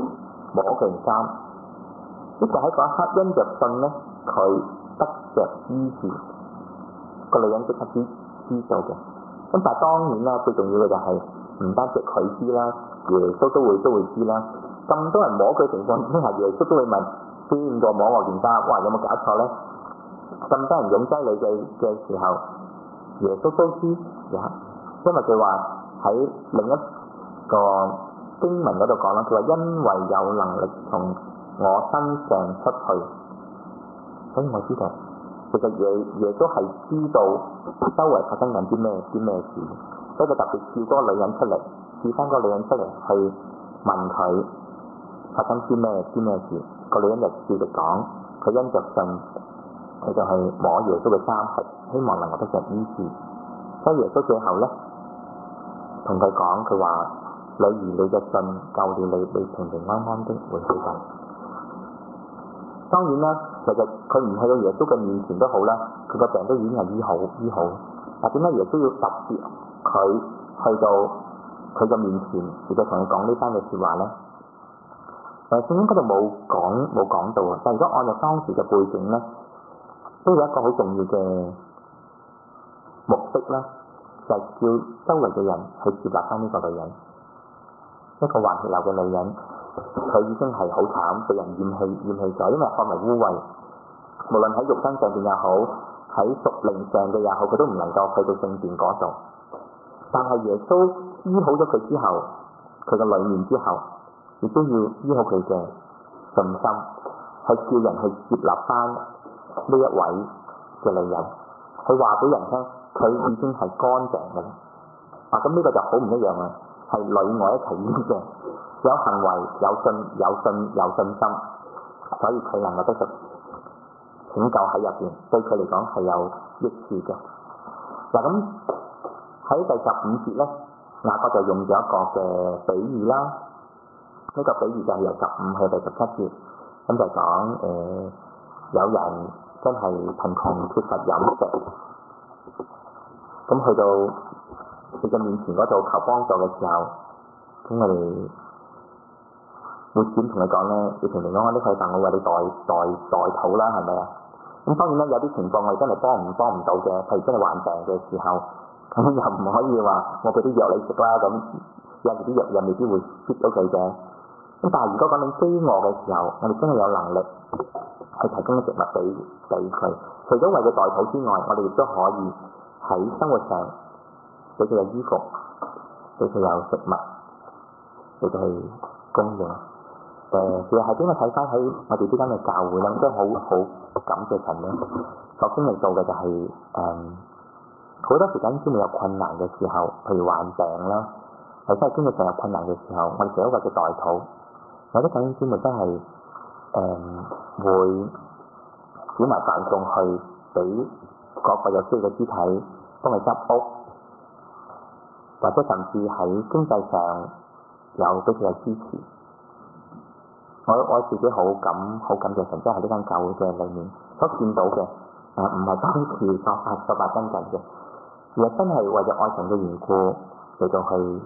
摸佢件衫。呢就喺嗰一刻因着信咧，佢得着醫治，個女人即刻知知道嘅。咁但係當然啦，最重要嘅就係、是、唔單止佢知啦，耶穌都會都會知啦。咁多人摸佢情況之下，耶穌都會問邊個摸我件衫？哇！有冇搞錯咧？咁多人擁擠你嘅嘅時候，耶穌都知呀，因為佢話喺另一個經文嗰度講啦，佢話因為有能力從我身上出去，所以我知道其實耶耶穌係知道周圍發生緊啲咩啲咩事，所以佢特別叫嗰個女人出嚟，叫翻嗰個女人出嚟去問佢發生啲咩啲咩事。個女人就照直講，佢因着信，佢就去摸耶穌嘅衫，係希望能夠得着醫治。所以耶穌最後咧同佢講，佢話女兒，你嘅信救了你，你平平安安的回去吧。當然啦，其實佢唔去到耶穌嘅面前都好啦，佢個病都已經係醫好醫好。但點解耶穌要特別佢去到佢嘅面前，而再同佢講呢番嘅説話咧？誒，聖經嗰度冇講冇講到啊。但係如果按照當時嘅背景咧，都有一個好重要嘅目的啦，就係、是、叫周圍嘅人去接納翻呢個女人，一個患血流嘅女人。佢已經係好慘，被人厭棄厭棄咗，因為看為污穢。無論喺肉身上邊也好，喺屬靈上嘅也好，佢都唔能夠去到聖殿嗰度。但係耶穌醫好咗佢之後，佢嘅裏面之後，亦都要醫好佢嘅信心，去叫人去接納翻呢一位嘅女人。佢話俾人聽，佢已經係乾淨嘅啦。啊，咁呢個就好唔一樣啊，係裏外一齊醫嘅。有行為，有信，有信，有信心，所以佢能夠得到拯救喺入邊，對佢嚟講係有益處嘅。嗱，咁喺第十五節咧，雅各就用咗一個嘅比喻啦。呢、這個比喻就係由十五去到十七節，咁就講誒、呃、有人真係貧窮缺乏飲食，咁去到佢嘅面前嗰度求幫助嘅時候，咁我哋會點同你講咧？你平平安安都可以，但我為你代代代禱啦，係咪啊？咁當然啦，有啲情況我哋真係幫唔幫唔到嘅，譬如真係患病嘅時候，咁又唔可以話我俾啲藥你食啦。咁有時啲藥又未必會 fit 到佢嘅。咁但係如果講緊飢餓嘅時候，我哋真係有能力去提供啲食物俾俾佢。除咗為佢代禱之外，我哋亦都可以喺生活上俾佢有衣服，俾佢有食物，俾佢去供應。誒，其實係點解睇翻喺我哋之間嘅教會咧，都好好感謝神咧。所經歷到嘅就係、是、誒，好、嗯、多時間先會有困難嘅時候，譬如患病啦，或者係經濟上有困難嘅時候，我哋成日為佢代禱。有啲弟兄姊妹真係誒、嗯、會小埋大眾去俾嗰個有需要嘅肢體幫佢執屋，或者甚至喺經濟上有俾佢有支持。我我自己好感好感謝神，即係喺呢間教會嘅裏面所見到嘅，啊唔係當時所發所發生緊嘅，而係真係為咗愛神嘅緣故嚟到去誒、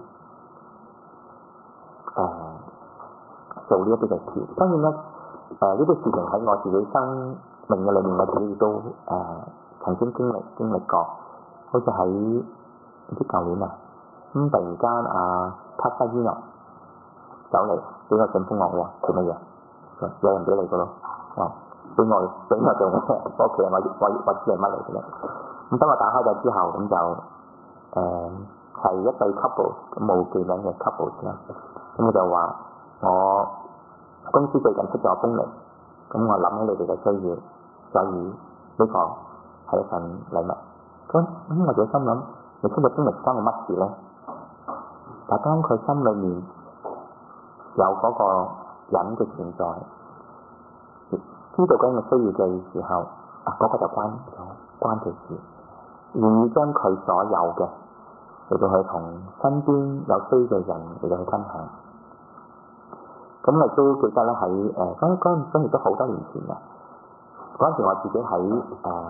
呃、做呢一啲嘅事。當然咧，誒呢啲事情喺我自己生命嘅裏面，我自己亦都誒、呃、曾經經歷經歷過。好似喺唔知舊年啊，咁、嗯、突然間啊卡西伊諾走嚟俾個信封我喎，做乜嘢？有人俾你嘅咯，哦，俾我俾我做咩？我其實我我我知係乜嚟嘅咧。咁當我打開咗之後，咁就誒係、呃、一對 couple，咁冇記名嘅 couple 啦。咁我就話我公司最近出咗封嚟，咁我諗起你哋嘅需要，所以呢個係一份禮物。咁咁我自己心諗，你出咗封嚟關我乜事咧？但當佢心裏面有嗰個人嘅存在，知道緊個需要嘅時候，啊嗰、那個就關關佢事，願意將佢所有嘅嚟到去同身邊有需要嘅人嚟到去分享。咁我都記得咧喺誒嗰嗰陣時都好多年前啦。嗰陣時我自己喺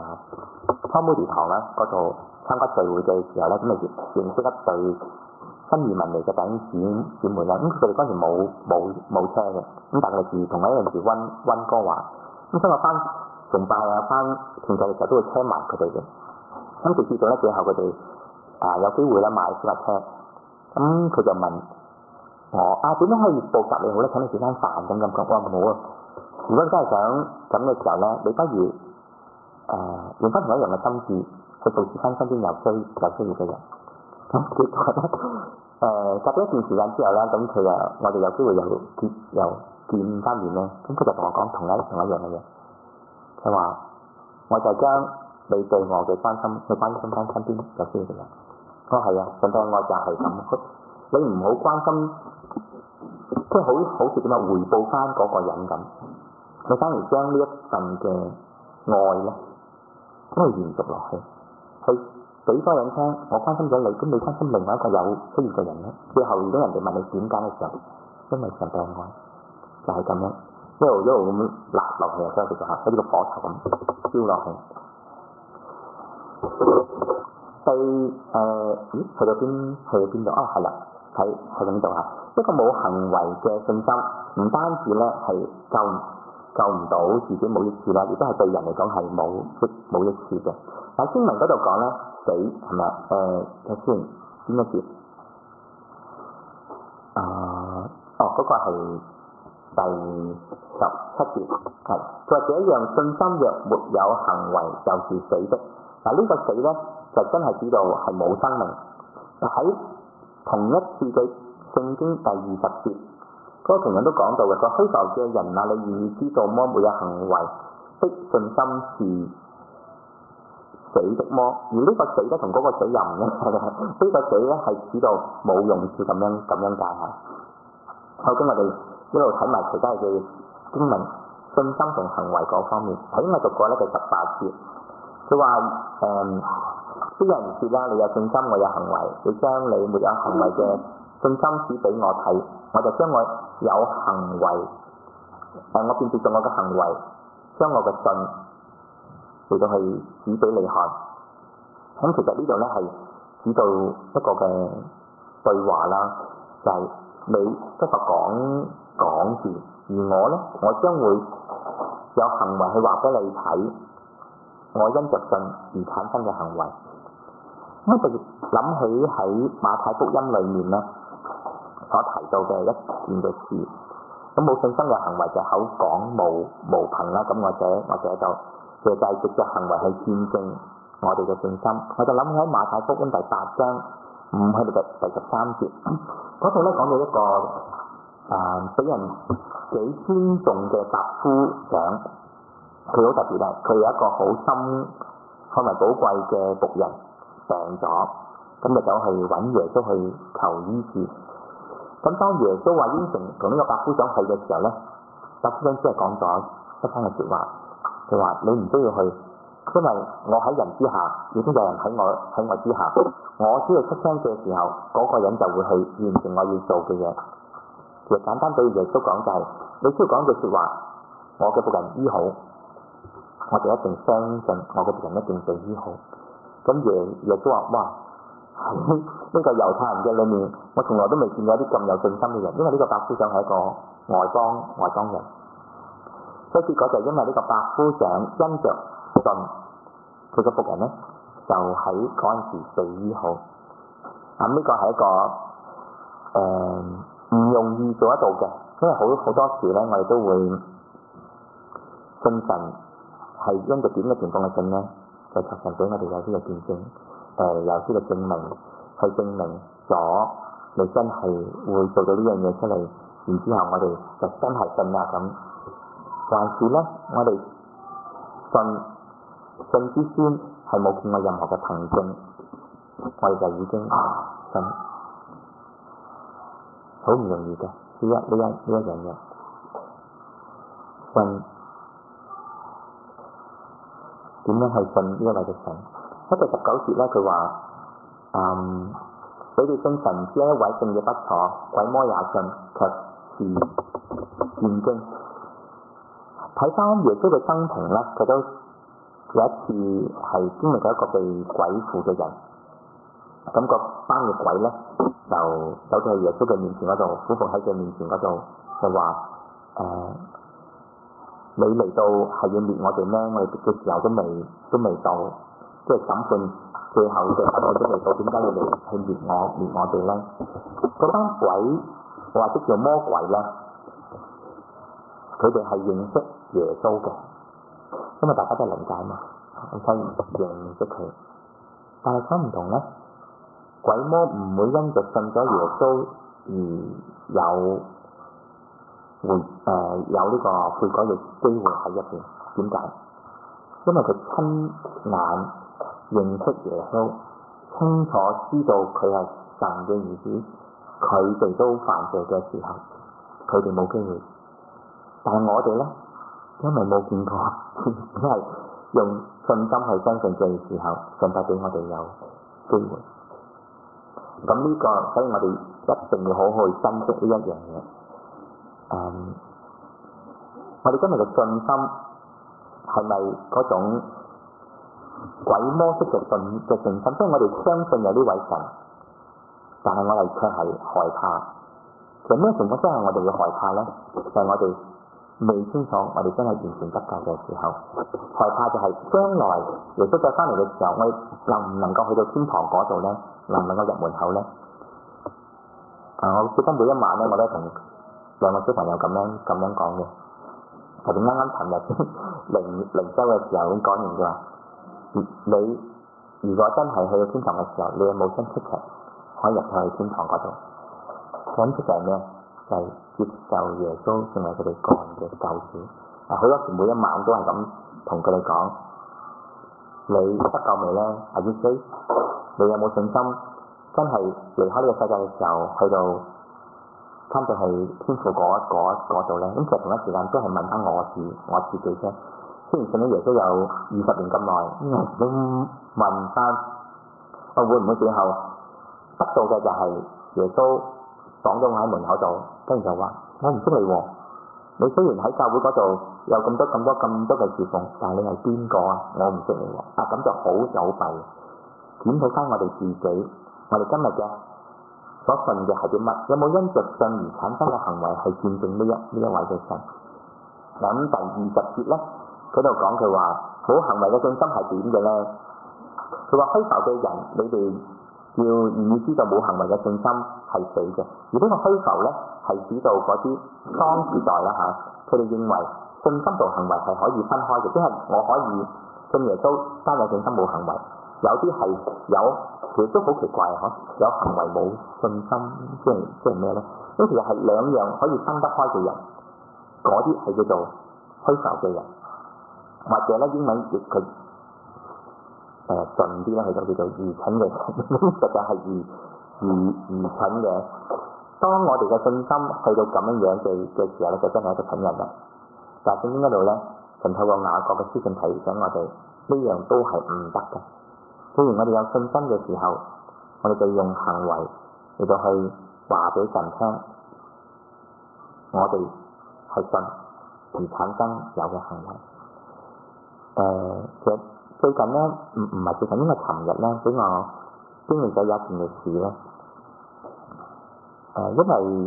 誒湯姆地堂啦嗰度參加聚會嘅時候咧，咁咪認識一對新移民嚟嘅弟兄姊姊妹啦，咁佢哋嗰陣時冇冇冇車嘅，咁但係佢哋住同一樣住温温哥華，咁所以我翻崇拜啊翻團契嘅時候都會車埋佢哋嘅，咁直至到咧最後佢哋啊有機會咧買小架車，咁佢就問我啊點樣可以報答你好咧？請你煮餐飯咁咁講，我話冇啊，如果你真係想咁嘅時候咧，你不如誒、呃、用翻同一樣嘅心志去服侍翻身邊有需有需要嘅人。咁結果咧誒隔咗一段時間之後咧，咁佢啊我哋有機會又見又見翻面咧，咁佢就同我講同一同一樣嘅嘢，佢話我就將你對我嘅關心去關心翻身邊有需要嘅人。我話係啊，上帝愛就係咁，你唔好關心，即係好好似點啊回報翻嗰個人咁，你反而將呢一份嘅愛咧，咁去延續落去，去俾嗰個人聽，我關心咗你，咁你關心另外一個有需要嘅人咧，最後如果人哋問你點解嘅時候，因為上帝愛，就係咁樣一路一路咁辣落去啊，所以佢就係好似個火頭咁燒落去。第誒，咦去到邊去到邊度啊？係啦，喺喺咁度嚇。一個冇行為嘅信心，唔單止咧係救救唔到自己冇益處啦，亦都係對人嚟講係冇益冇益處嘅。喺經文嗰度講咧，死係咪啊？誒，睇先邊一節？啊，哦，嗰、那個係第十七節，係佢話這樣信心若沒有行為，就是死的。嗱、這、呢個死咧，就真係指到係冇生命。喺同一次嘅聖經第二十節，嗰、那個同樣都講到嘅，個虛浮嘅人啊，你願意知道麼？沒有行為的信心是死的麼？而呢個死咧同嗰個死又唔一樣，呢個死咧係指到冇用處咁樣咁樣解下。好，咁我哋一路睇埋其他嘅經文，信心同行為嗰方面，頭先我讀過咧，第十八節。佢話誒，啲人説啦，你有信心，我有行為。你將你沒有行為嘅信心指俾我睇，我就將我有行為，誒、呃，我便接受我嘅行為，將我嘅信嚟到去指俾你看。咁、嗯、其實呢度咧係指到一個嘅對話啦，就係、是、你一個講講字，而我咧，我將會有行為去話俾你睇。我因着信而產生嘅行為，咁就諗起喺馬太福音裏面咧所提到嘅一件嘅事。咁冇信心嘅行為就口講無無憑啦。咁我寫我寫到，其實就係藉着行為去見證我哋嘅信心。我就諗起喺馬太福音第八章五去到第第十三節嗰度咧，講到一個啊俾、呃、人幾尊重嘅百夫長。佢好特別啦，佢有一個好深、看為寶貴嘅僕人病咗，咁就走去揾耶穌去求醫治。咁當耶穌話應承同呢個百夫長去嘅時候咧，百夫長只係講咗一番嘅説話，佢話你唔需要去，因為我喺人之下，已經有人喺我喺我之下，我只要出聲嘅時候，嗰、那個人就會去完成我要做嘅嘢。其實簡單對耶穌講就係、是，你只要講句説話，我嘅僕人醫好。我哋一定相信我嘅僕人一定被醫好。咁耶耶穌話：哇，喺呢個猶太人嘅裏面，我從來都未見過一啲咁有信心嘅人，因為呢個百夫長係一個外邦外邦人。所以結果就因為呢個百夫長因着信，佢個僕人咧就喺嗰陣時被醫好。咁呢個係一個誒唔、呃、容易做得到嘅，因為好好多時咧，我哋都會信神。係因着點嘅情況嘅信咧，就確實俾我哋有啲嘅見證，誒、呃、有啲嘅證明，去證明咗你真係會做到呢樣嘢出嚟，然之後我哋就真係信啦咁。還是咧，我哋信信之先係冇見過任何嘅憑證，我哋就已經信，好唔容易嘅呢一呢一呢一樣嘢信。點樣去信呢一位嘅神？喺第十九節咧，佢話：嗯，你哋信神只有一位，信嘅不錯，鬼魔也信，卻是戰驚。睇翻耶穌嘅生平咧，佢都有一次係經歷過一個被鬼附嘅人，咁、那個班嘅鬼咧就就走到去耶穌嘅面前嗰度，俯伏喺佢面前嗰度，就話誒、呃、你嚟到係要滅我哋咩？我哋嘅時候都未都未到，即係審判最後嘅審判都未到，點解你嚟去滅我滅我哋咧？嗰班鬼或者叫魔鬼咧，佢哋係認識耶穌嘅，因為大家都係靈界嘛，咁所以認識佢。但係佢唔同咧，鬼魔唔會因着信咗耶穌而有回誒、呃、有呢個悔改嘅機會喺入邊。點解？因為佢親眼認識耶穌，清楚知道佢係神嘅兒子，佢哋都犯罪嘅時候，佢哋冇機會。但係我哋咧，因為冇見過，只係用信心去相信嘅時候，上帝俾我哋有機會。咁呢、這個，所以我哋一定要好好去珍惜呢一樣嘢。嗯，我哋今日嘅信心係咪嗰種鬼魔式嘅信嘅信心？即係我哋相信有呢位神，但係我哋卻係害怕。其實咩情況真係我哋要害怕咧？就係、是、我哋未清楚，我哋真係完全得救嘅時候，害怕就係將來耶穌再翻嚟嘅時候，我哋能唔能夠去到天堂嗰度咧？能唔能夠入門口咧？啊！我記得每一晚咧，我都同兩個小朋友咁樣咁樣講嘅。頭先啱啱尋日靈靈修嘅時候咁講完嘅話，你如果真係去到天堂嘅時候，你有冇張 ticket可以入去天堂嗰度？咁 ticket 係咩？就係接受耶穌成為佢哋個人嘅救主。啊！好多時每一晚都係咁同佢哋講：你得救未咧？阿主基，你有冇信心？真係離開呢個世界嘅時候，去到翻到去天父嗰嗰度咧，咁其實同一時間都係問翻我自我自己啫。雖然信咗耶穌有二十年咁耐，咁都問翻我會唔會最後得到嘅就係耶穌擋咗我喺門口度，跟住就話我唔識你喎。你雖然喺教會嗰度有咁多咁多咁多嘅侍奉，但係你係邊個啊？我唔識你喎。啊咁就好有弊，檢討翻我哋自己。我哋今日嘅所信嘅係啲乜？有冇因着信而產生嘅行為係見證呢一呢一位嘅神？咁第二十節咧，佢度講佢話冇行為嘅信心係點嘅咧？佢話虛浮嘅人，你哋要願意知道冇行為嘅信心係死嘅。而呢個虛浮咧係指到嗰啲當時代啦嚇，佢哋認為信心同行為係可以分開嘅，即係我可以信耶穌，單有信心冇行為。有啲係有，其實都好奇怪啊！有行為冇信心，即係即係咩咧？咁其實係兩樣可以分得開嘅人，嗰啲係叫做虛浮嘅人，或者咧英文譯佢誒順啲咧，佢就叫做愚蠢嘅人，實際係愚愚愚蠢嘅。當我哋嘅信心去到咁樣樣嘅嘅時候咧，就真係一個蠢人啦。但係聖經嗰度咧，神透過雅各嘅書信提醒我哋，呢樣都係唔得嘅。既然我哋有信心嘅時候，我哋就要用行為嚟到去話俾神聽，我哋係信而產生有嘅行為。誒、呃，其實最近咧，唔唔係最近，應該尋日咧，俾我經歷咗有一件嘅事咧。誒、呃，因為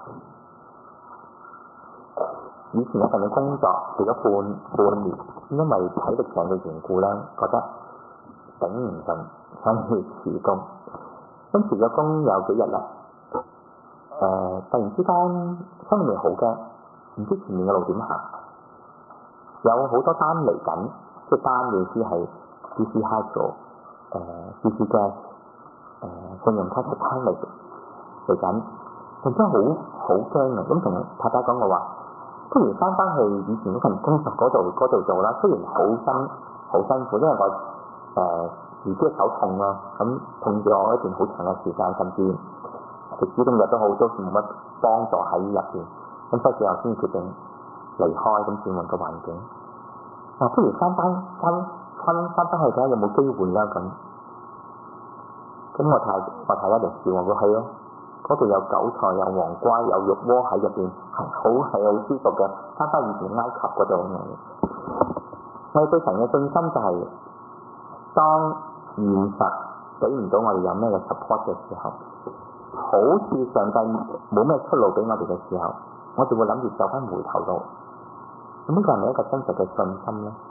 以前一份嘅工作做咗半半年，因為體力上嘅緣故咧，覺得頂唔順，所以辭工。咁辭咗工有幾日啦？誒、呃，突然之間心裏面好驚，唔知前面嘅路點行。有好多單嚟緊，即係單嘅意思係 D C Hydro、誒 D C Gas、誒信用卡嘅單嚟嚟緊，突然間好好驚啊！咁同太太講我話，不如翻返去以前嗰份工作嗰度嗰度做啦。雖然好辛好辛苦，因為我誒自己手痛啊，咁痛咗我一段好長嘅時間，甚至食止痛藥都好，都冇乜幫助喺入邊。咁所以最後先決定離開，咁轉換個環境。啊，不如翻翻翻翻翻翻去睇下有冇機會啦咁。咁我太我太一直笑我過去咯。嗰度有韭菜、有黃瓜、有肉鍋喺入邊，係好係好舒服嘅。翻返以前埃及嗰度咁樣。我哋對神嘅信心就係、是，當現實俾唔到我哋有咩嘅 support 嘅時候， 好似上帝冇咩出路俾我哋嘅時候，我哋會諗住走翻回頭路。咁呢個係咪一個真實嘅信心咧？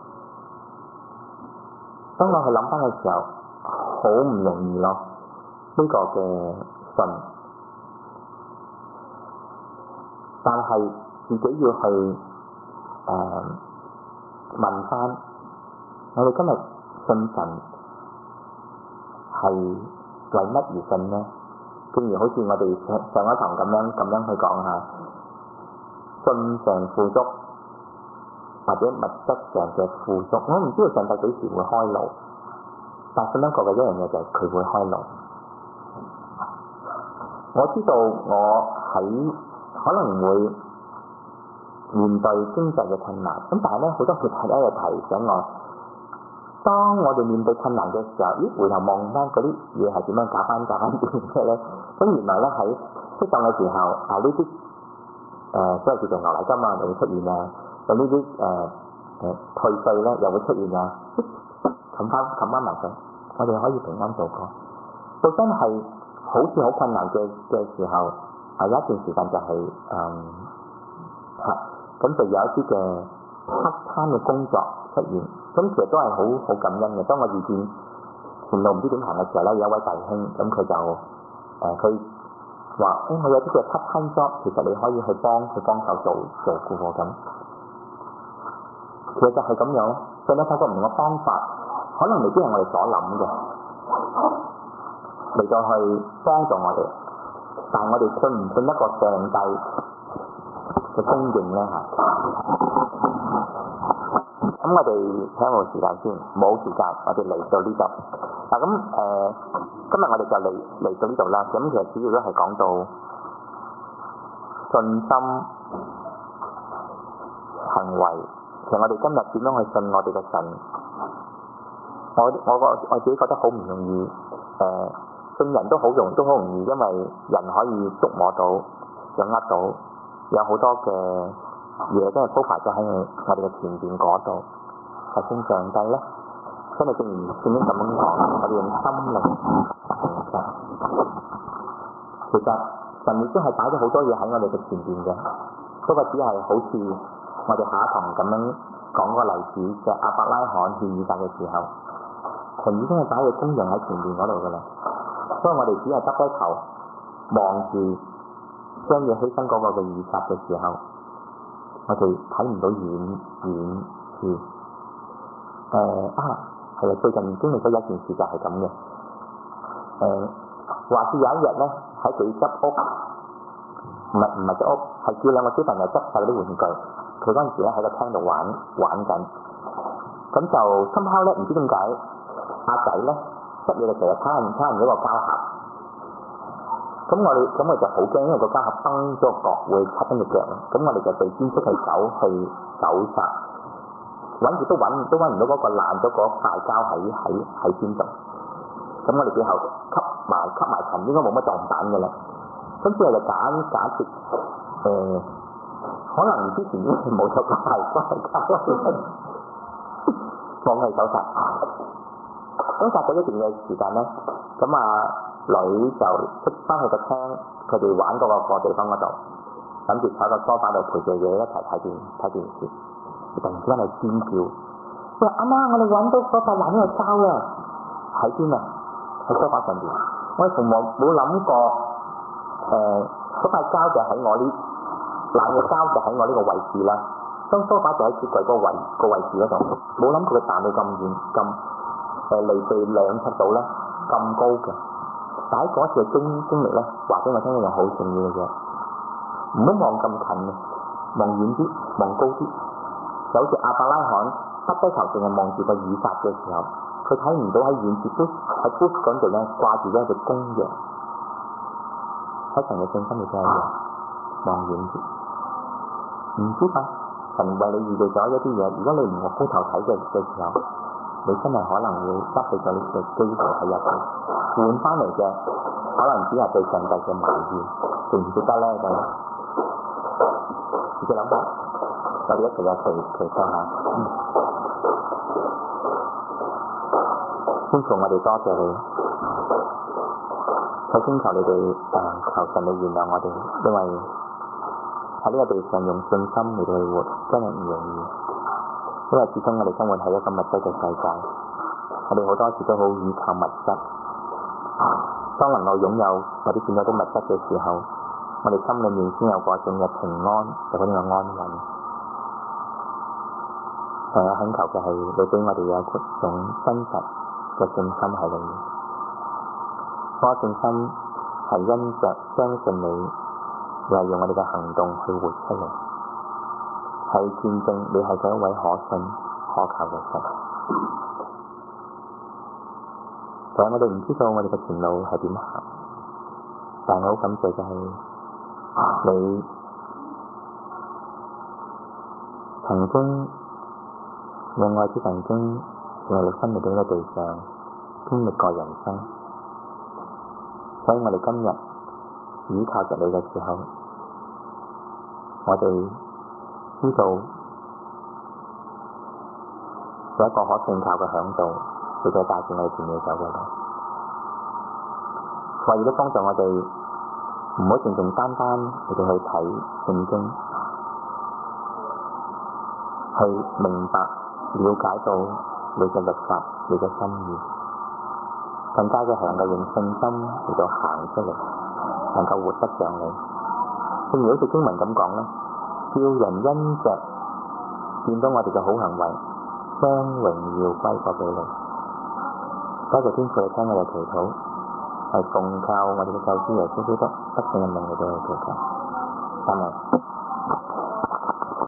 當我去諗翻嘅時候，好唔容易咯。呢、這個嘅信，但係自己要去誒、呃、問翻，我哋今日信神係為乜而信呢？正如好似我哋上上一堂咁樣咁樣去講下，信上富足或者物質上嘅富足，我唔知道上帝幾時會開路，但信得過嘅一樣嘢就係佢會開路。我知道我喺可能會面對經濟嘅困難，咁但係咧好多時係一日提醒我，當我哋面對困難嘅時候，咦回頭望翻嗰啲嘢係點樣搞翻搞翻點嘅咧？咁原來咧喺適當嘅時候啊，呢啲誒所謂叫做牛奶金啊，就會出現啊，咁呢啲誒誒退稅咧又會出現啊，冚翻冚翻埋佢，我哋可以平安度過。到真係好似好困難嘅嘅時候，啊有一段時間就係、是、誒，係、嗯、咁就有一啲嘅黑餐嘅工作出現，咁其實都係好好感恩嘅。當我遇見前路唔知點行嘅時候咧，有一位弟兄，咁佢就誒佢話誒我有啲嘅黑餐 job，其實你可以去幫佢幫手做做顧客咁。其實就係咁樣，所以咧發覺唔同嘅方法，可能未必係我哋所諗嘅。嚟到去幫助我哋，但係我哋信唔信得過上帝嘅供應咧嚇？咁我哋睇下冇時間先，冇時間，我哋嚟到呢度。嗱咁誒，今日我哋就嚟嚟到呢度啦。咁其實主要都係講到信心行為。其實我哋今日點樣去信我哋嘅神？我我個我自己覺得好唔容易誒。呃信人都好容都好容易，因為人可以觸摸到、掌握到，有好多嘅嘢都係鋪排咗喺我哋嘅前邊嗰度。係信上帝咧，真係正如聖經咁樣講，我哋用心靈誠實。其實神亦都係擺咗好多嘢喺我哋嘅前邊嘅，不過只係好似我哋下一堂咁樣講個例子，就亞伯拉罕獻以撒嘅時候，神已經係擺咗工人喺前邊嗰度噶啦。所以我哋只係耷低頭望住將要犧牲嗰個嘅以撒嘅時候，我哋睇唔到遠遠處。誒、呃、啊，係啊！最近經歷咗一件事就係咁嘅。誒、呃，話說有一日咧，喺佢執屋，唔係唔係執屋，係叫兩個小朋友執晒嗰啲玩具。佢嗰陣時咧喺個廳度玩玩緊，咁就深刻咧，唔知點解阿仔咧。執嘢嘅時候差唔差唔多個膠盒，咁我哋咁我就好驚，因為個膠盒崩咗個角會插親隻腳，咁我哋就被專出去走去搜查，揾住都揾都揾唔到嗰個爛咗嗰塊膠喺喺喺邊度，咁我哋最後吸埋吸埋塵，應該冇乜撞板嘅啦。咁之後就假假設誒、呃，可能之前已經冇咗嗰塊膠，放棄搜查。咁隔咗一段嘅時間咧，咁啊女就出翻去個廳，佢哋玩嗰個個地方嗰度，諗住坐喺個梳化度陪住嘢一齊睇電睇電視。突然之間係尖叫，佢話：阿媽，我哋揾到嗰塊爛嘅膠啦！喺邊啊？喺梳化上邊。我哋從來冇諗過，誒、呃、嗰塊膠就喺我呢爛嘅膠就喺我呢個位置啦。當梳化就喺雪櫃個位個位置嗰度，冇諗過佢彈到咁遠咁。誒離地兩尺度咧，咁高嘅。但喺嗰次嘅經經歷咧，話俾我聽一樣好重要嘅嘢，唔好望咁近嘅，望遠啲，望高啲。就好似亞伯拉罕耷低頭，淨係望住個以撒嘅時候，佢睇唔到喺遠處都喺 bush 嗰度咧掛住咗一隻公羊。喺神嘅信心裏邊一樣，望遠啲。唔知啊，神為你預備咗一啲嘢，如果你唔望高頭睇嘅嘅時候，你真係可能會失去咗呢個機會喺入邊，換翻嚟嘅可能只係對上帝嘅埋怨，記唔記得咧？咁自己諗下，我哋一齊有祈祈禱下。天父，我哋多謝你， 首先求你哋誒、呃、求神你原諒我哋，因為喺呢個地上用信心嚟到去活真係唔容易，因為始終我哋生活喺一個物質嘅世界，我哋好多時都好依靠物質。當能夠擁有或者見到啲物質嘅時候，我哋心裏面先有嗰種嘅平安，有嗰種嘅安穩。誒，我懇求嘅係你俾我哋有一種真實嘅信心喺裏面。嗰個信心係因着相信你，又係用我哋嘅行動去活出嚟，係見證你係嗰一位可信可靠嘅神。就係我哋唔知道我哋嘅前路係點行，但係我好感謝嘅係你曾經用愛子曾經用你生命喺呢個地上經歷過人生，所以我哋今日倚靠着你嘅時候，我哋知道有一個可信靠嘅嚮導，佢就帶住我哋前面走嘅路。為咗幫助我哋唔好淨淨單單嚟到去睇聖經，去明白了解到你嘅律法、你嘅心意，更加嘅係能夠用信心嚟到行出嚟，能夠活得像你。正如好似經文咁講咧，叫人因着見到我哋嘅好行為，將榮耀歸過俾你。多謝天父你聽我嘅祈禱，係奉靠我哋嘅救主耶穌基督得勝嘅名嚟到去祈求。阿門。